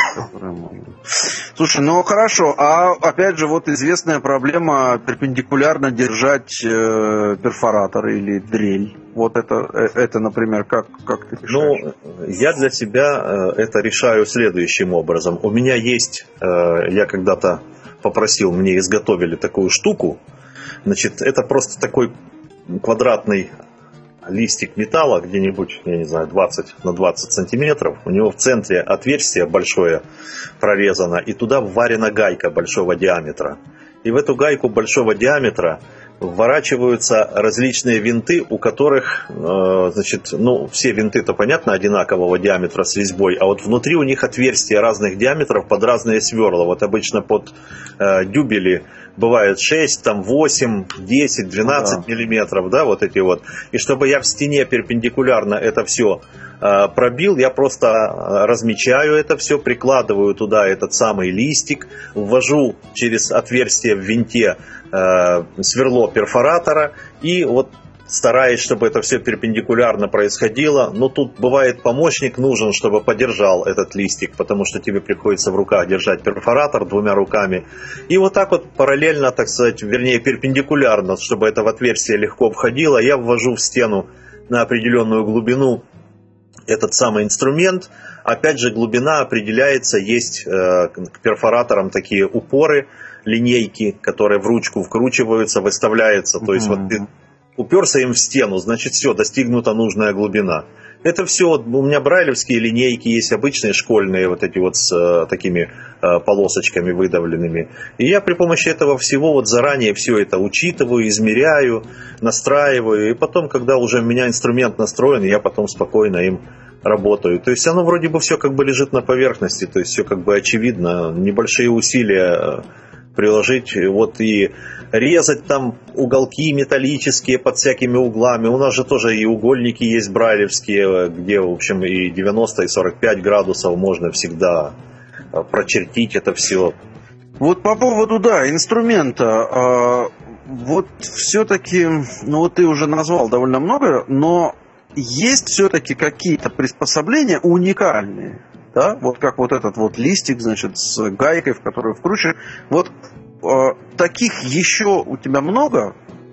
Слушай, ну хорошо, а опять же вот известная проблема перпендикулярно держать э, перфоратор или дрель. Вот это, это, например, как, как ты решаешь? Ну, я для себя это решаю следующим образом. У меня есть, я когда-то попросил, мне изготовили такую штуку. Значит, это просто такой квадратный листик металла, где-нибудь, я не знаю, двадцать на двадцать сантиметров. У него в центре отверстие большое прорезано, и туда вварена гайка большого диаметра. И в эту гайку большого диаметра вворачиваются различные винты, у которых, э, значит, ну, все винты-то, понятно, одинакового диаметра с резьбой, а вот внутри у них отверстия разных диаметров под разные сверла. Вот обычно под э, дюбели бывает шесть, там восемь, десять, двенадцать да. миллиметров, да, вот эти вот. И чтобы я в стене перпендикулярно это все э, пробил, я просто размечаю это все, прикладываю туда этот самый листик, ввожу через отверстие в винте э, сверло перфоратора и вот стараюсь, чтобы это все перпендикулярно происходило. Но тут бывает помощник нужен, чтобы подержал этот листик, потому что тебе приходится в руках держать перфоратор двумя руками. И вот так вот параллельно, так сказать, вернее перпендикулярно, чтобы это в отверстие легко входило, я ввожу в стену на определенную глубину этот самый инструмент. Опять же, глубина определяется, есть э, к перфораторам такие упоры, линейки, которые в ручку вкручиваются, выставляются. То есть mm-hmm. вот ты уперся им в стену, значит все, достигнута нужная глубина. Это все, вот, у меня брайлевские линейки есть, обычные школьные, вот эти вот с э, такими э, полосочками выдавленными. И я при помощи этого всего вот заранее все это учитываю, измеряю, настраиваю. И потом, когда уже у меня инструмент настроен, я потом спокойно им работаю. То есть оно вроде бы все как бы лежит на поверхности, то есть все как бы очевидно, небольшие усилия приложить, вот и резать там уголки металлические под всякими углами. У нас же тоже и угольники есть брайлевские, где, в общем, и девяносто, и сорок пять градусов можно всегда прочертить это все. Вот по поводу, да, инструмента. Вот все-таки, ну вот ты уже назвал довольно много, но есть все-таки какие-то приспособления уникальные. Да, вот как вот этот вот листик, значит, с гайкой, в которую вкручиваешь. Вот э, таких еще у тебя много?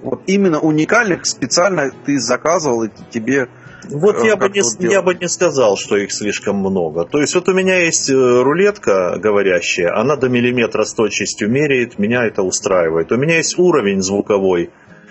Вот именно уникальных специально ты заказывал, и тебе... Вот я бы, не, я бы не сказал, что их слишком много. То есть вот у меня есть рулетка говорящая, она до миллиметра с точностью меряет, меня это устраивает. У меня есть уровень звуковой,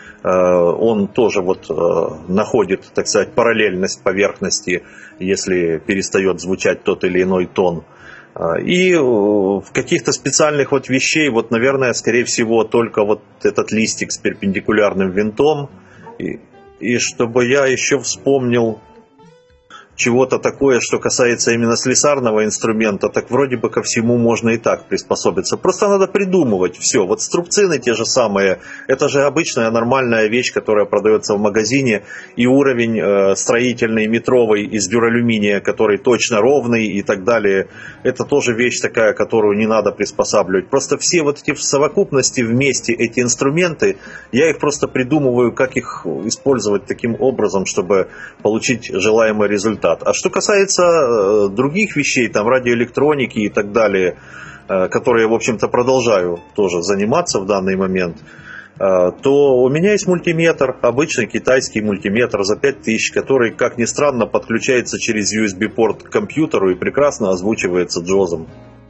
он тоже вот находит, так сказать, параллельность поверхности, если перестает звучать тот или иной тон. И в каких-то специальных вот вещей, вот, наверное, скорее всего, только вот этот листик с перпендикулярным винтом. И, и чтобы я еще вспомнил чего-то такое, что касается именно слесарного инструмента, так вроде бы ко всему можно и так приспособиться. Просто надо придумывать все. Вот струбцины те же самые, это же обычная нормальная вещь, которая продается в магазине, и уровень э, строительный метровый из дюралюминия, который точно ровный и так далее, это тоже вещь такая, которую не надо приспосабливать. Просто все вот эти в совокупности вместе эти инструменты, я их просто придумываю, как их использовать таким образом, чтобы получить желаемый результат. А что касается э, других вещей, там радиоэлектроники и так далее, э, которые, в общем-то, продолжаю тоже заниматься в данный момент, э, то у меня есть мультиметр, обычный китайский мультиметр за пять тысяч, который, как ни странно, подключается через ю эс би-порт к компьютеру и прекрасно озвучивается джозом.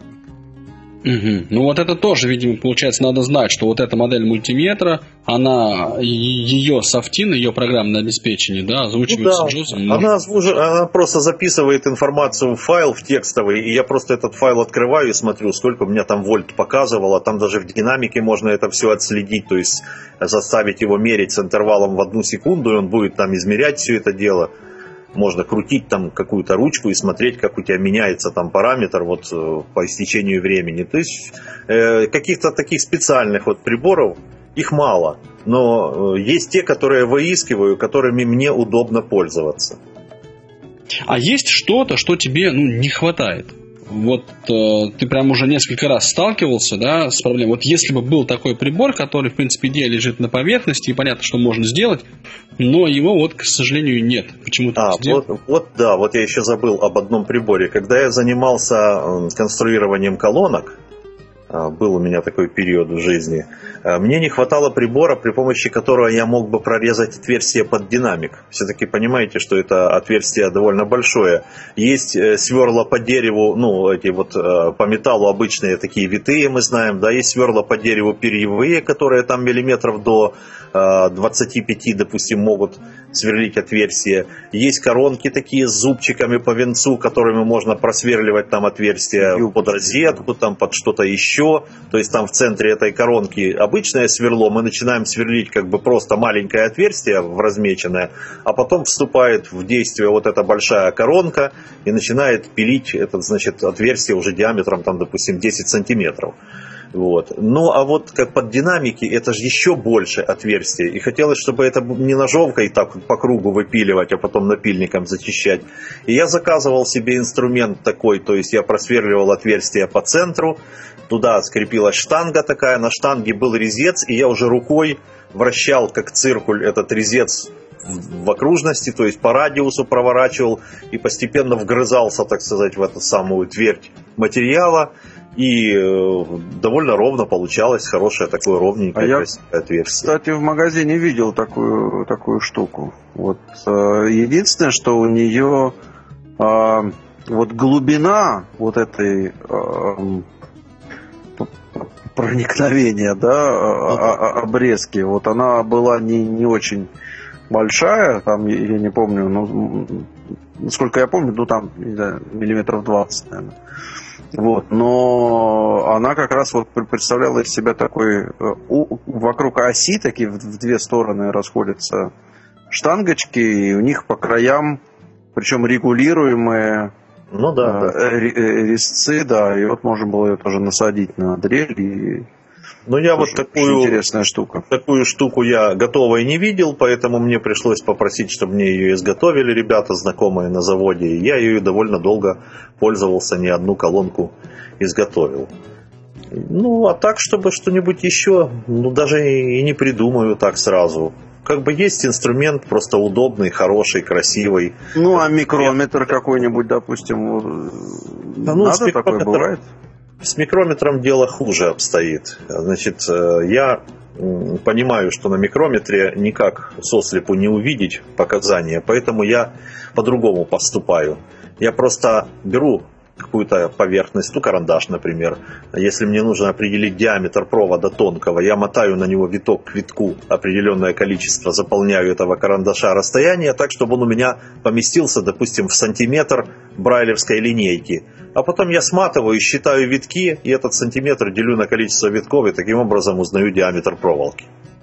Угу. Ну вот это тоже, видимо, получается, надо знать, что вот эта модель мультиметра, она, ее софтин, ее программное обеспечение, да, озвучивается ну, да. джозом. Она, озвуж... она просто записывает информацию в файл, в текстовый, и я просто этот файл открываю и смотрю, сколько у меня там вольт показывало, там даже в динамике можно это все отследить, то есть заставить его мерить с интервалом в одну секунду, и он будет там измерять все это дело. Можно крутить там какую-то ручку и смотреть, как у тебя меняется там параметр вот по истечению времени. То есть э, каких-то таких специальных вот приборов, их мало. Но есть те, которые я выискиваю, которыми мне удобно пользоваться. А есть что-то, что тебе ну, не хватает? Вот э, ты прям уже несколько раз сталкивался, да, с проблемой. Вот если бы был такой прибор, который, в принципе, идея лежит на поверхности, и понятно, что можно сделать, но его вот, к сожалению, нет. Почему-то а, вот, вот, да, вот я еще забыл об одном приборе. Когда я занимался конструированием колонок, был у меня такой период в жизни, мне не хватало прибора, при помощи которого я мог бы прорезать отверстие под динамик. Все-таки понимаете, что это отверстие довольно большое. Есть сверла по дереву, ну, эти вот по металлу обычные такие витые, мы знаем, да, есть сверла по дереву перьевые, которые там миллиметров до двадцати пяти, допустим, могут сверлить отверстия. Есть коронки такие с зубчиками по венцу, которыми можно просверливать там отверстия под розетку, там под что-то еще. То есть там в центре этой коронки обычное сверло, мы начинаем сверлить как бы просто маленькое отверстие в размеченное, а потом вступает в действие вот эта большая коронка и начинает пилить это, значит, отверстие уже диаметром там, допустим, десять сантиметров. Вот. Ну, а вот как под динамики, это же еще больше отверстие. И хотелось, чтобы это не ножовкой так по кругу выпиливать, а потом напильником зачищать. И я заказывал себе инструмент такой, то есть я просверливал отверстие по центру, туда скрепилась штанга такая, на штанге был резец, и я уже рукой вращал, как циркуль, этот резец в окружности, то есть по радиусу проворачивал и постепенно вгрызался, так сказать, в эту самую твердь материала. И довольно ровно получалось, хорошее такое ровненькое а красивое я, отверстие. Кстати, в магазине видел такую, такую штуку. Вот, единственное, что у нее вот глубина вот этой проникновения, да, обрезки, вот она была не, не очень большая, там, я не помню, ну, насколько я помню, ну, там, не знаю, миллиметров двадцать, наверное. Вот, но она как раз вот представляла из себя такой, у, вокруг оси такие в, в две стороны расходятся штангочки, и у них по краям, причем регулируемые ну, да, э, да. резцы, да, и вот можно было ее тоже насадить на дрель. И ну, я вот такую, интересная штука. Такую штуку я готовой не видел, поэтому мне пришлось попросить, чтобы мне ее изготовили ребята, знакомые на заводе. И я ее довольно долго пользовался, не одну колонку изготовил. Ну, а так, чтобы что-нибудь еще, ну, даже и не придумаю так сразу. Как бы есть инструмент, просто удобный, хороший, красивый. Ну, а микрометр какой-нибудь, допустим, да, ну, надо такое бывает? С микрометром дело хуже обстоит. Значит, я понимаю, что на микрометре никак сослепу не увидеть показания, поэтому я по-другому поступаю. Я просто беру какую-то поверхность, ну карандаш, например. Если мне нужно определить диаметр провода тонкого, я мотаю на него виток к витку определенное количество, заполняю этого карандаша расстояние так, чтобы он у меня поместился, допустим, в сантиметр брайлевской линейки. А потом я сматываю, считаю витки, и этот сантиметр делю на количество витков, и таким образом узнаю диаметр проволоки.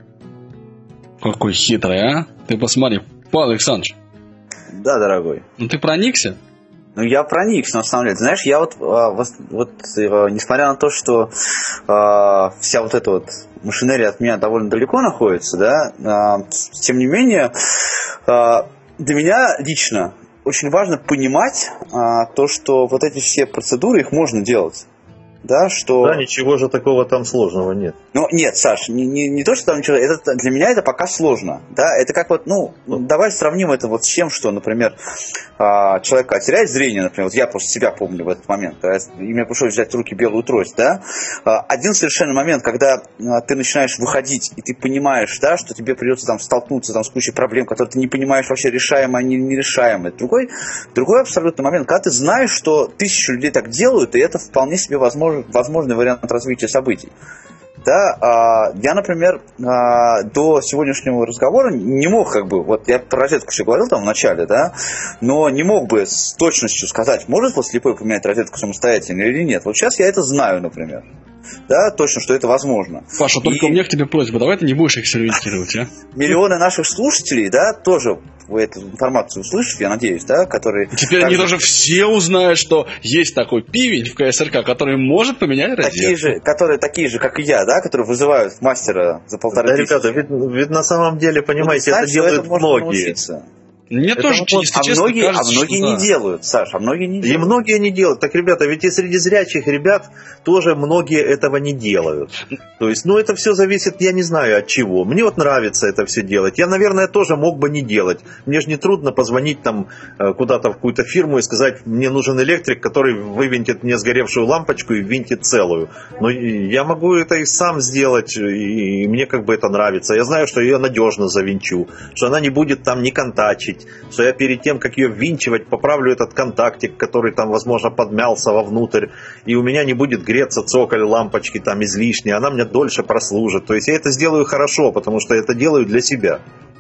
Какой хитрый, а? Ты посмотри, Павел Александрович. Да, дорогой. Ну ты проникся? Ну, я проникся, на самом деле. Знаешь, я вот, вот, вот несмотря на то, что э, вся вот эта вот машинерия от меня довольно далеко находится, да, э, тем не менее, э, для меня лично очень важно понимать э, то, что вот эти все процедуры, их можно делать. Да, что... да, ничего же такого там сложного нет. Ну, нет, Саш, не, не, не то, что там ничего, это, для меня это пока сложно. Да, это как вот, ну, ну, давай сравним это вот с тем, что, например, человек теряет зрение, например, вот я просто себя помню в этот момент, да, и мне пришлось взять в руки белую трость, да, один совершенно момент, когда ты начинаешь выходить, и ты понимаешь, да, что тебе придется там столкнуться там, с кучей проблем, которые ты не понимаешь вообще, решаемые они или нерешаемые. Другой, другой абсолютно момент, когда ты знаешь, что тысячу людей так делают, и это вполне себе возможно возможный вариант развития событий. Да, я, например, до сегодняшнего разговора не мог, как бы, вот я про розетку все говорил там в начале, да, но не мог бы с точностью сказать, может вот слепой поменять розетку самостоятельно или нет. Вот сейчас я это знаю, например. Да, точно, что это возможно. Паша, только и... у меня к тебе просьба, давай ты не будешь экспериментировать, а? Миллионы наших слушателей, да, тоже вы эту информацию услышат, я надеюсь, да, которые... Теперь также... они тоже все узнают, что есть такой пивень в ка эс эр ка, который может поменять розетку. Такие же, которые такие же, как и я, да, которые вызывают мастера за полторы да, тысячи. Ребята, ведь, ведь на самом деле, понимаете, ну, это делают многие. Мне это тоже, можно... если а честно, многие, кажется, а многие что не да. делают, Саша, а многие не делают. И многие не делают. Так, ребята, ведь и среди зрячих ребят тоже многие этого не делают. То есть, ну, это все зависит, я не знаю, от чего. Мне вот нравится это все делать. Я, наверное, тоже мог бы не делать. Мне же не трудно позвонить там куда-то в какую-то фирму и сказать, мне нужен электрик, который вывинтит мне сгоревшую лампочку и винтит целую. Но я могу это и сам сделать, и мне как бы это нравится. Я знаю, что я ее надежно завинчу, что она не будет там не контачить, что я перед тем, как ее ввинчивать, поправлю этот контактик, который там, возможно, подмялся вовнутрь, и у меня не будет греться цоколь лампочки там излишне, она мне дольше прослужит. То есть я это сделаю хорошо, потому что это делаю для себя.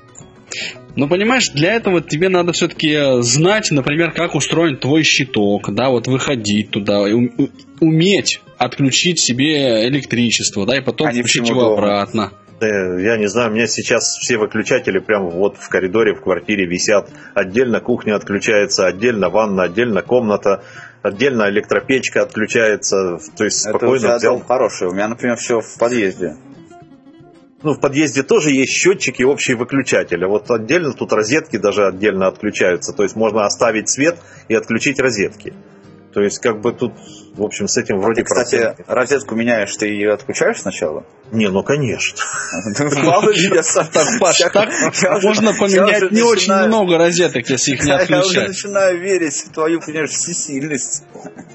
Ну, понимаешь, для этого тебе надо все-таки знать, например, как устроен твой щиток, да, вот выходить туда, уметь отключить себе электричество, да, и потом Они включить его обратно. Я не знаю, у меня сейчас все выключатели прямо вот в коридоре, в квартире висят. Отдельно кухня отключается, отдельно ванна, отдельно комната, отдельно электропечка отключается. То есть это спокойно у тебя взял. дом хороший, у меня, например, все в подъезде. Ну, в подъезде тоже есть счетчики, общие выключатели. Вот отдельно тут розетки даже отдельно отключаются. То есть можно оставить свет и отключить розетки. То есть как бы тут, в общем, с этим вроде... Ты, кстати, процент. Розетку меняешь, ты ее отключаешь сначала? Не, ну конечно. Мало ли я сам так, Паш, так можно поменять не очень много розеток, если их не отключать. Я уже начинаю верить в твою, понимаешь, всесильность.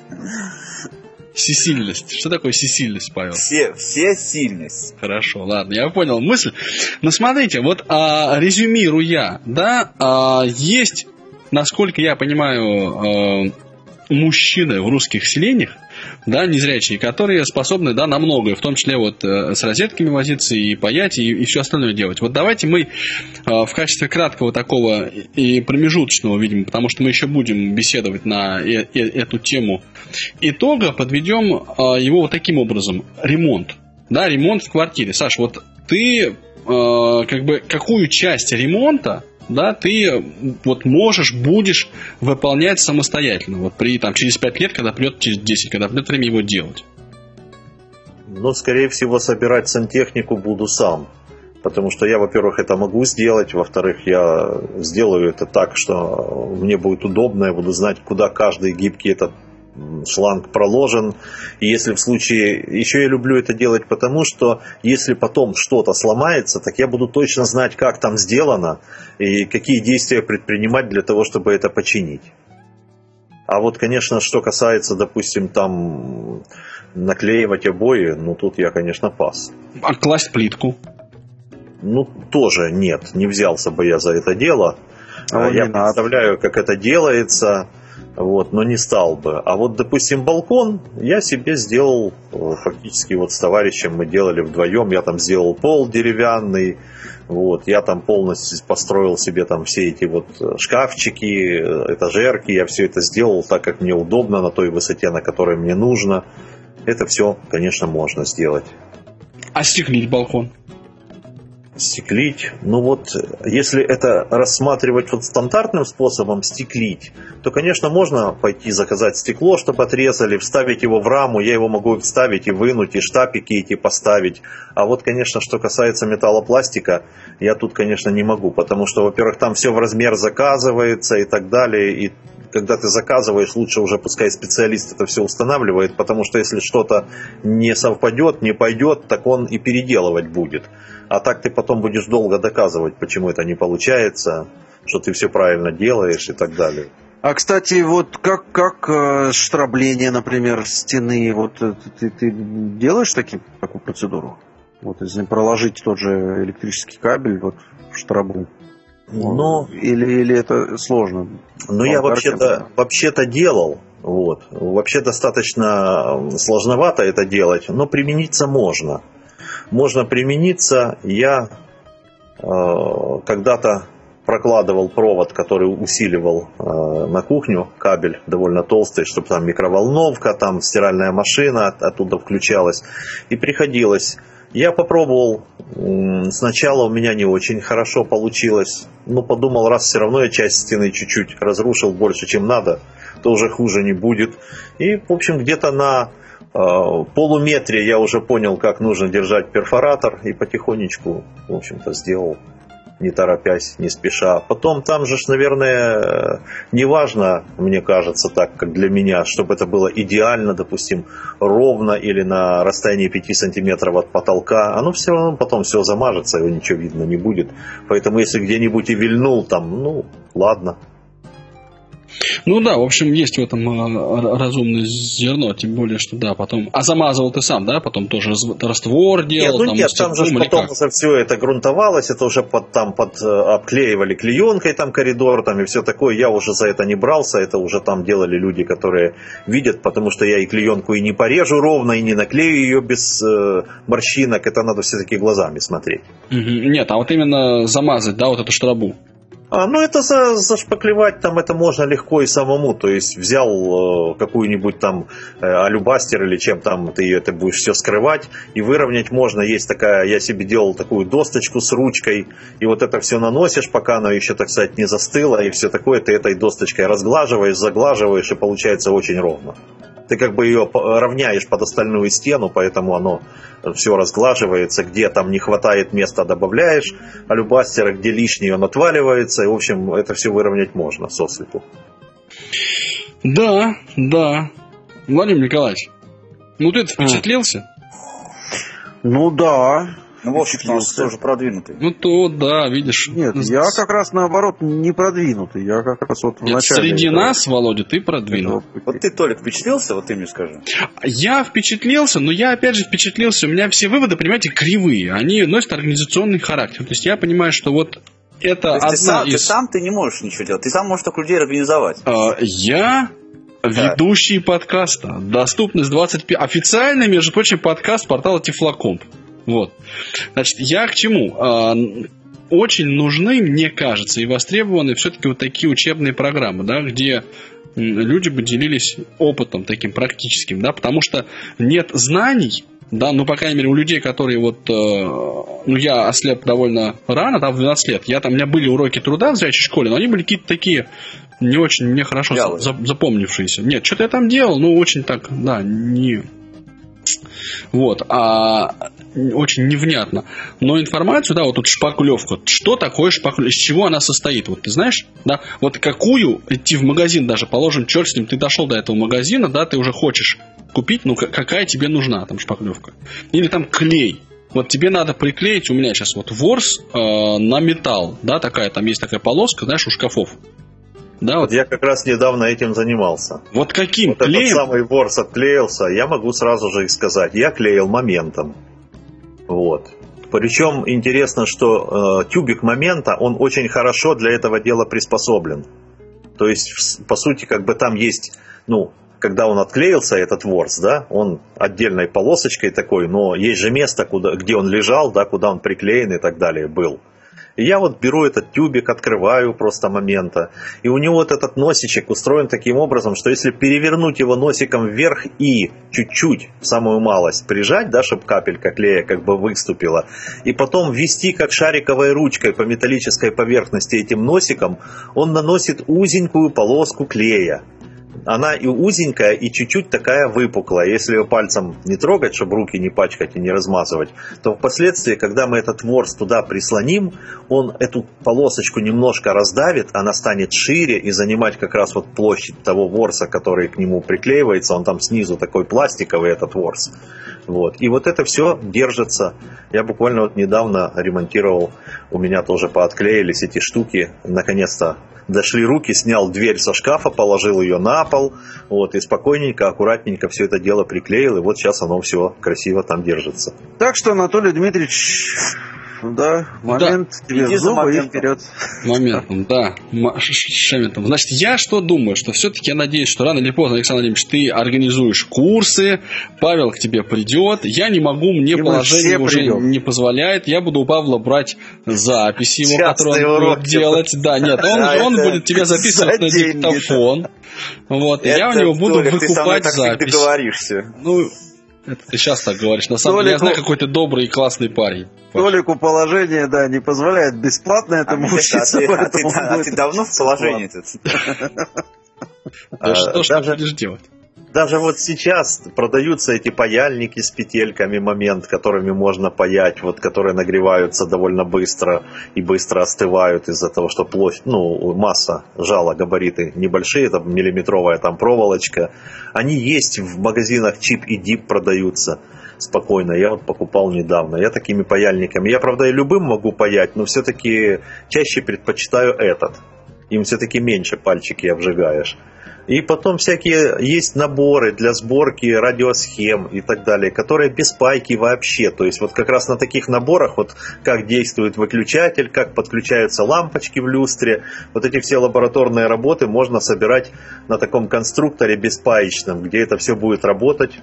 Всесильность. Что такое всесильность, Павел? Все, всесильность. Хорошо, ладно, я понял мысль. Но смотрите, вот а, резюмируя, да, а, есть, насколько я понимаю, а, мужчины в русских селениях, да, незрячие, которые способны, да, на многое, в том числе вот э, с розетками возиться и паять, и, и все остальное делать. Вот давайте мы э, в качестве краткого такого и промежуточного, видимо, потому что мы еще будем беседовать на э, э, эту тему итога, подведем э, его вот таким образом. Ремонт. Да, ремонт в квартире. Саш, вот ты э, как бы какую часть ремонта, да, ты вот можешь, будешь выполнять самостоятельно. Вот при, там, через пять лет, когда придет, через десять, когда придет время его делать. Ну, скорее всего, собирать сантехнику буду сам. Потому что я, во-первых, это могу сделать. Во-вторых, я сделаю это так, что мне будет удобно. Я буду знать, куда каждый гибкий этот шланг проложен. И если в случае... Еще я люблю это делать потому, что если потом что-то сломается, так я буду точно знать, как там сделано и какие действия предпринимать для того, чтобы это починить. А вот, конечно, что касается, допустим, там наклеивать обои, ну, тут я, конечно, пас. А класть плитку? Ну, тоже нет, не взялся бы я за это дело. А я представляю, как это делается, вот, но не стал бы. А вот, допустим, балкон я себе сделал фактически вот с товарищем, мы делали вдвоем, я там сделал пол деревянный, вот, я там полностью построил себе там все эти вот шкафчики, этажерки, я все это сделал так, как мне удобно, на той высоте, на которой мне нужно. Это все, конечно, можно сделать. А стеклить балкон? Стеклить, ну вот, если это рассматривать вот стандартным способом стеклить, то, конечно, можно пойти заказать стекло, чтобы отрезали, вставить его в раму, я его могу вставить и вынуть, и штапики эти поставить. А вот, конечно, что касается металлопластика, я тут, конечно, не могу, потому что, во-первых, там все в размер заказывается и так далее, и когда ты заказываешь, лучше уже пускай специалист это все устанавливает, потому что если что-то не совпадет, не пойдет, так он и переделывать будет. А так ты потом будешь долго доказывать, почему это не получается, что ты все правильно делаешь и так далее. А, кстати, вот как, как э, штрабление, например, стены, вот э, ты, ты делаешь таки, такую процедуру? Вот, если проложить тот же электрический кабель вот, в штрабу. Но, или, или это сложно? Ну, я вообще-то, вообще-то делал. Вот. Вообще достаточно сложновато это делать, но примениться можно. Можно примениться. Я э, когда-то прокладывал провод, который усиливал э, на кухню, кабель довольно толстый, чтобы там микроволновка, там стиральная машина оттуда включалась. И приходилось... Я попробовал, сначала у меня не очень хорошо получилось, но подумал, раз все равно я часть стены чуть-чуть разрушил больше, чем надо, то уже хуже не будет. И, в общем, где-то на э, полуметре я уже понял, как нужно держать перфоратор, и потихонечку, в общем-то, сделал, не торопясь, не спеша. Потом там же, наверное, не важно, мне кажется, так, как для меня, чтобы это было идеально, допустим, ровно или на расстоянии пяти сантиметров от потолка. Оно все равно потом все замажется, его ничего видно не будет. Поэтому если где-нибудь и вильнул там, ну, ладно. Ну да, в общем, есть в этом разумное зерно, тем более, что да, потом... А замазывал ты сам, да? Потом тоже раствор делал? Нет, ну там, нет, там же потом уже все это грунтовалось, это уже под, там под, обклеивали клеенкой там коридор там и все такое. Я уже за это не брался, это уже там делали люди, которые видят, потому что я и клеенку и не порежу ровно, и не наклею ее без э, морщинок, это надо все-таки глазами смотреть. Угу. Нет, а вот именно замазать, да, вот эту штрабу. А, ну, это за, зашпаклевать там это можно легко и самому. То есть взял э, какую-нибудь там э, алюбастер или чем там ты это будешь все скрывать и выровнять можно. Есть такая, я себе делал такую досточку с ручкой, и вот это все наносишь, пока оно еще, так сказать, не застыло, и все такое, ты этой досточкой разглаживаешь, заглаживаешь, и получается очень ровно. Ты как бы ее равняешь под остальную стену, поэтому оно все разглаживается. Где там не хватает места, добавляешь алюбастера, где лишнее, он отваливается. И, в общем, это все выровнять можно сослепу. Да, да. Владимир Николаевич, ну ты впечатлился? Ну да. Ну, Вовчик у нас тоже продвинутый. Ну, то, да, видишь. Нет, я как раз наоборот не продвинутый. Я как раз вот в Нет, начале... Среди этого, нас, Володя, ты продвинут. Вот ты, Толик, впечатлился? Вот ты мне скажи. Я впечатлился, но я опять же впечатлился. У меня все выводы, понимаете, кривые. Они носят организационный характер. То есть я понимаю, что вот это одна ты сам, из... Ты сам ты не можешь ничего делать. Ты сам можешь только людей организовать. А, я... Ведущий подкаста. Доступность двадцать пять... Официальный, между прочим, подкаст портала Тифлокомп. Вот. Значит, я к чему? А, очень нужны, мне кажется, и востребованы все-таки вот такие учебные программы, да, где люди бы делились опытом таким практическим, да, потому что нет знаний, да, ну, по крайней мере, у людей, которые вот, э, ну, я ослеп довольно рано, да, в двенадцать лет, я там, у меня были уроки труда в зрячей школе, но они были какие-то такие не очень мне хорошо за, запомнившиеся. Нет, что-то я там делал, ну, очень так, да, не... Вот, а очень невнятно. Но информацию, да, вот тут шпаклевка. Что такое шпаклевка? Из чего она состоит? Вот ты знаешь, да, вот какую идти в магазин даже, положим, черт с ним, ты дошел до этого магазина, да, ты уже хочешь купить, ну, какая тебе нужна там шпаклевка? Или там клей. Вот тебе надо приклеить, у меня сейчас вот ворс э, на металл, да, такая, там есть такая полоска, знаешь, у шкафов. Да, вот, вот я как раз недавно этим занимался. Вот каким вот клеем? Этот самый ворс отклеился, я могу сразу же и сказать. Я клеил моментом. Вот. Причем интересно, что э, тюбик момента, он очень хорошо для этого дела приспособлен. То есть, по сути, как бы там есть, ну, когда он отклеился, этот ворс, да, он отдельной полосочкой такой, но есть же место, куда, где он лежал, да, куда он приклеен и так далее был. И я вот беру этот тюбик, открываю просто момента, и у него вот этот носичек устроен таким образом, что если перевернуть его носиком вверх и чуть-чуть, самую малость, прижать, да, чтобы капелька клея как бы выступила, и потом ввести как шариковой ручкой по металлической поверхности этим носиком, он наносит узенькую полоску клея. Она и узенькая, и чуть-чуть такая выпуклая. Если ее пальцем не трогать, чтобы руки не пачкать и не размазывать, то впоследствии, когда мы этот ворс туда прислоним, он эту полосочку немножко раздавит, она станет шире и занимать как раз вот площадь того ворса, который к нему приклеивается. Он там снизу такой пластиковый, этот ворс. Вот. И вот это все держится. Я буквально вот недавно ремонтировал, у меня тоже поотклеились эти штуки. Наконец-то дошли руки, снял дверь со шкафа, положил ее на пол, вот, и спокойненько, аккуратненько все это дело приклеил, и вот сейчас оно все красиво там держится. Так что, Анатолий Дмитриевич, да, момент, да. тебе в зубы и вперед. Моментом, да, шементом. Значит, я что думаю, что все-таки я надеюсь, что рано или поздно, Александр Владимирович, ты организуешь курсы, Павел к тебе придет, я не могу, мне и положение уже придем. Не позволяет, я буду у Павла брать записи его, которые он будет делать. Да, нет, он, а он будет тебя записывать на диктофон. Вот, и я у него буду выкупать запись. Ты договоришься. Ну, это ты сейчас так говоришь. На самом деле, я знаю, какой ты добрый и классный парень. Толику положение, да, не позволяет бесплатно этому а учиться. А, а, ты, а ты давно в положении? Что ж ты будешь делать? Даже вот сейчас продаются эти паяльники с петельками момент, которыми можно паять, вот, которые нагреваются довольно быстро и быстро остывают из-за того, что площадь, ну, масса жала, габариты небольшие, там миллиметровая там проволочка. Они есть в магазинах Чип и Дип, продаются спокойно. Я вот покупал недавно. Я такими паяльниками. Я, правда, и любым могу паять, но все-таки чаще предпочитаю этот. Им все-таки меньше пальчики обжигаешь. И потом всякие есть наборы для сборки радиосхем и так далее, которые без пайки вообще. То есть вот как раз на таких наборах, вот как действует выключатель, как подключаются лампочки в люстре, вот эти все лабораторные работы можно собирать на таком конструкторе беспаечном, где это все будет работать.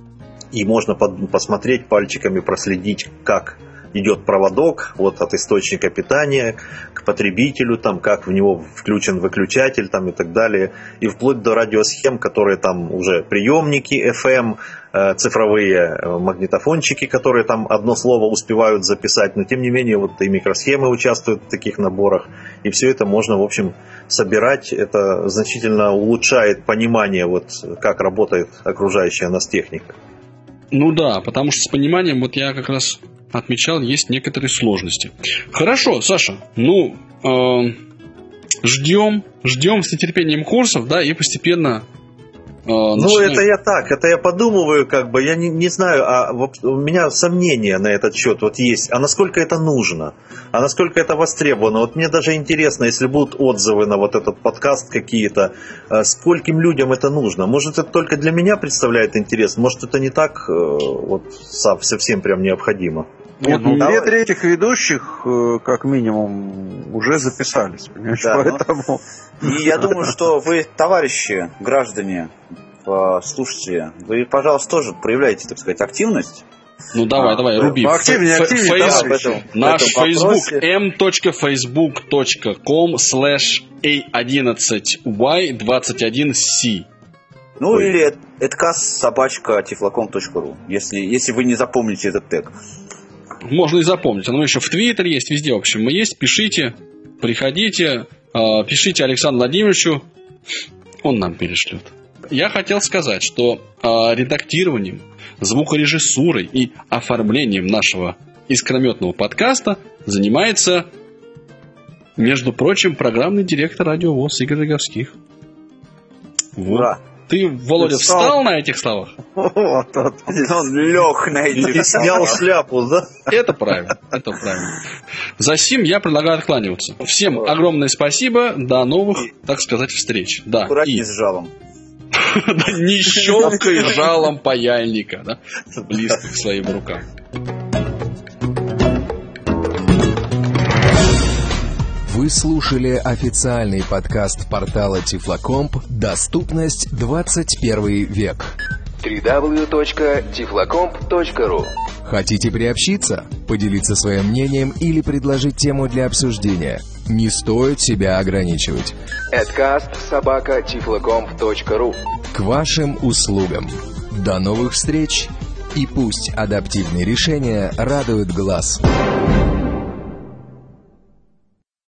И можно под, посмотреть пальчиками, проследить, как идет проводок вот, от источника питания к потребителю, там, как в него включен выключатель там, и так далее. И вплоть до радиосхем, которые там уже приемники эф эм, э, цифровые э, магнитофончики, которые там одно слово успевают записать. Но тем не менее вот и микросхемы участвуют в таких наборах. И все это можно, в общем, собирать. Это значительно улучшает понимание, вот, как работает окружающая нас техника. Ну да, потому что с пониманием, вот я как раз отмечал, есть некоторые сложности. Хорошо, Саша, ну, э, ждем, ждем с нетерпением курсов, да, и постепенно... Э, ну, начинаем... это я так, это я подумываю, как бы, я не, не знаю, а вот у меня сомнения на этот счет вот есть, а насколько это нужно, а насколько это востребовано. Вот мне даже интересно, если будут отзывы на вот этот подкаст какие-то, скольким людям это нужно. Может, это только для меня представляет интерес, может, это не так вот совсем прям необходимо. Нет, ну, две трети ведущих, как минимум, уже записались, понимаешь, да, поэтому... Ну, и я думаю, что вы, товарищи, граждане, слушатели, вы, пожалуйста, тоже проявляете, так сказать, активность. Ну давай, а, давай, руби. Активнее, активнее. Фейс... Наш Facebook эм точка фейсбук точка ком слэш эй одиннадцать уай двадцать один си. Ну Ой. Или эдкас собачка тифлоком точка ру, если, если вы не запомните этот тег. Можно и запомнить. Оно еще в Твиттере есть, везде, в общем, мы есть. Пишите, приходите, пишите Александру Владимировичу, он нам перешлет. Я хотел сказать, что редактированием, звукорежиссурой и оформлением нашего искрометного подкаста занимается, между прочим, программный директор Радио ВОС Игорь Роговских. Вот. Ура! Ты, Володя, встал на этих словах? Вот, вот. Он лег на И эти снял шляпу, да? Это правильно, это правильно. За сим я предлагаю откланиваться. Всем огромное спасибо, до новых, так сказать, встреч. Да, аккуратнее и с жалом. не щелкай жалом паяльника, да, близко к своим рукам. Вы слушали официальный подкаст портала Тифлокомп «Доступность двадцать первый век». дабл ю дабл ю дабл ю точка тифлокомп точка ру. Хотите приобщиться, поделиться своим мнением или предложить тему для обсуждения? Не стоит себя ограничивать. эдкаст собака тифлокомп точка ру. К вашим услугам. До новых встреч, и пусть адаптивные решения радуют глаз.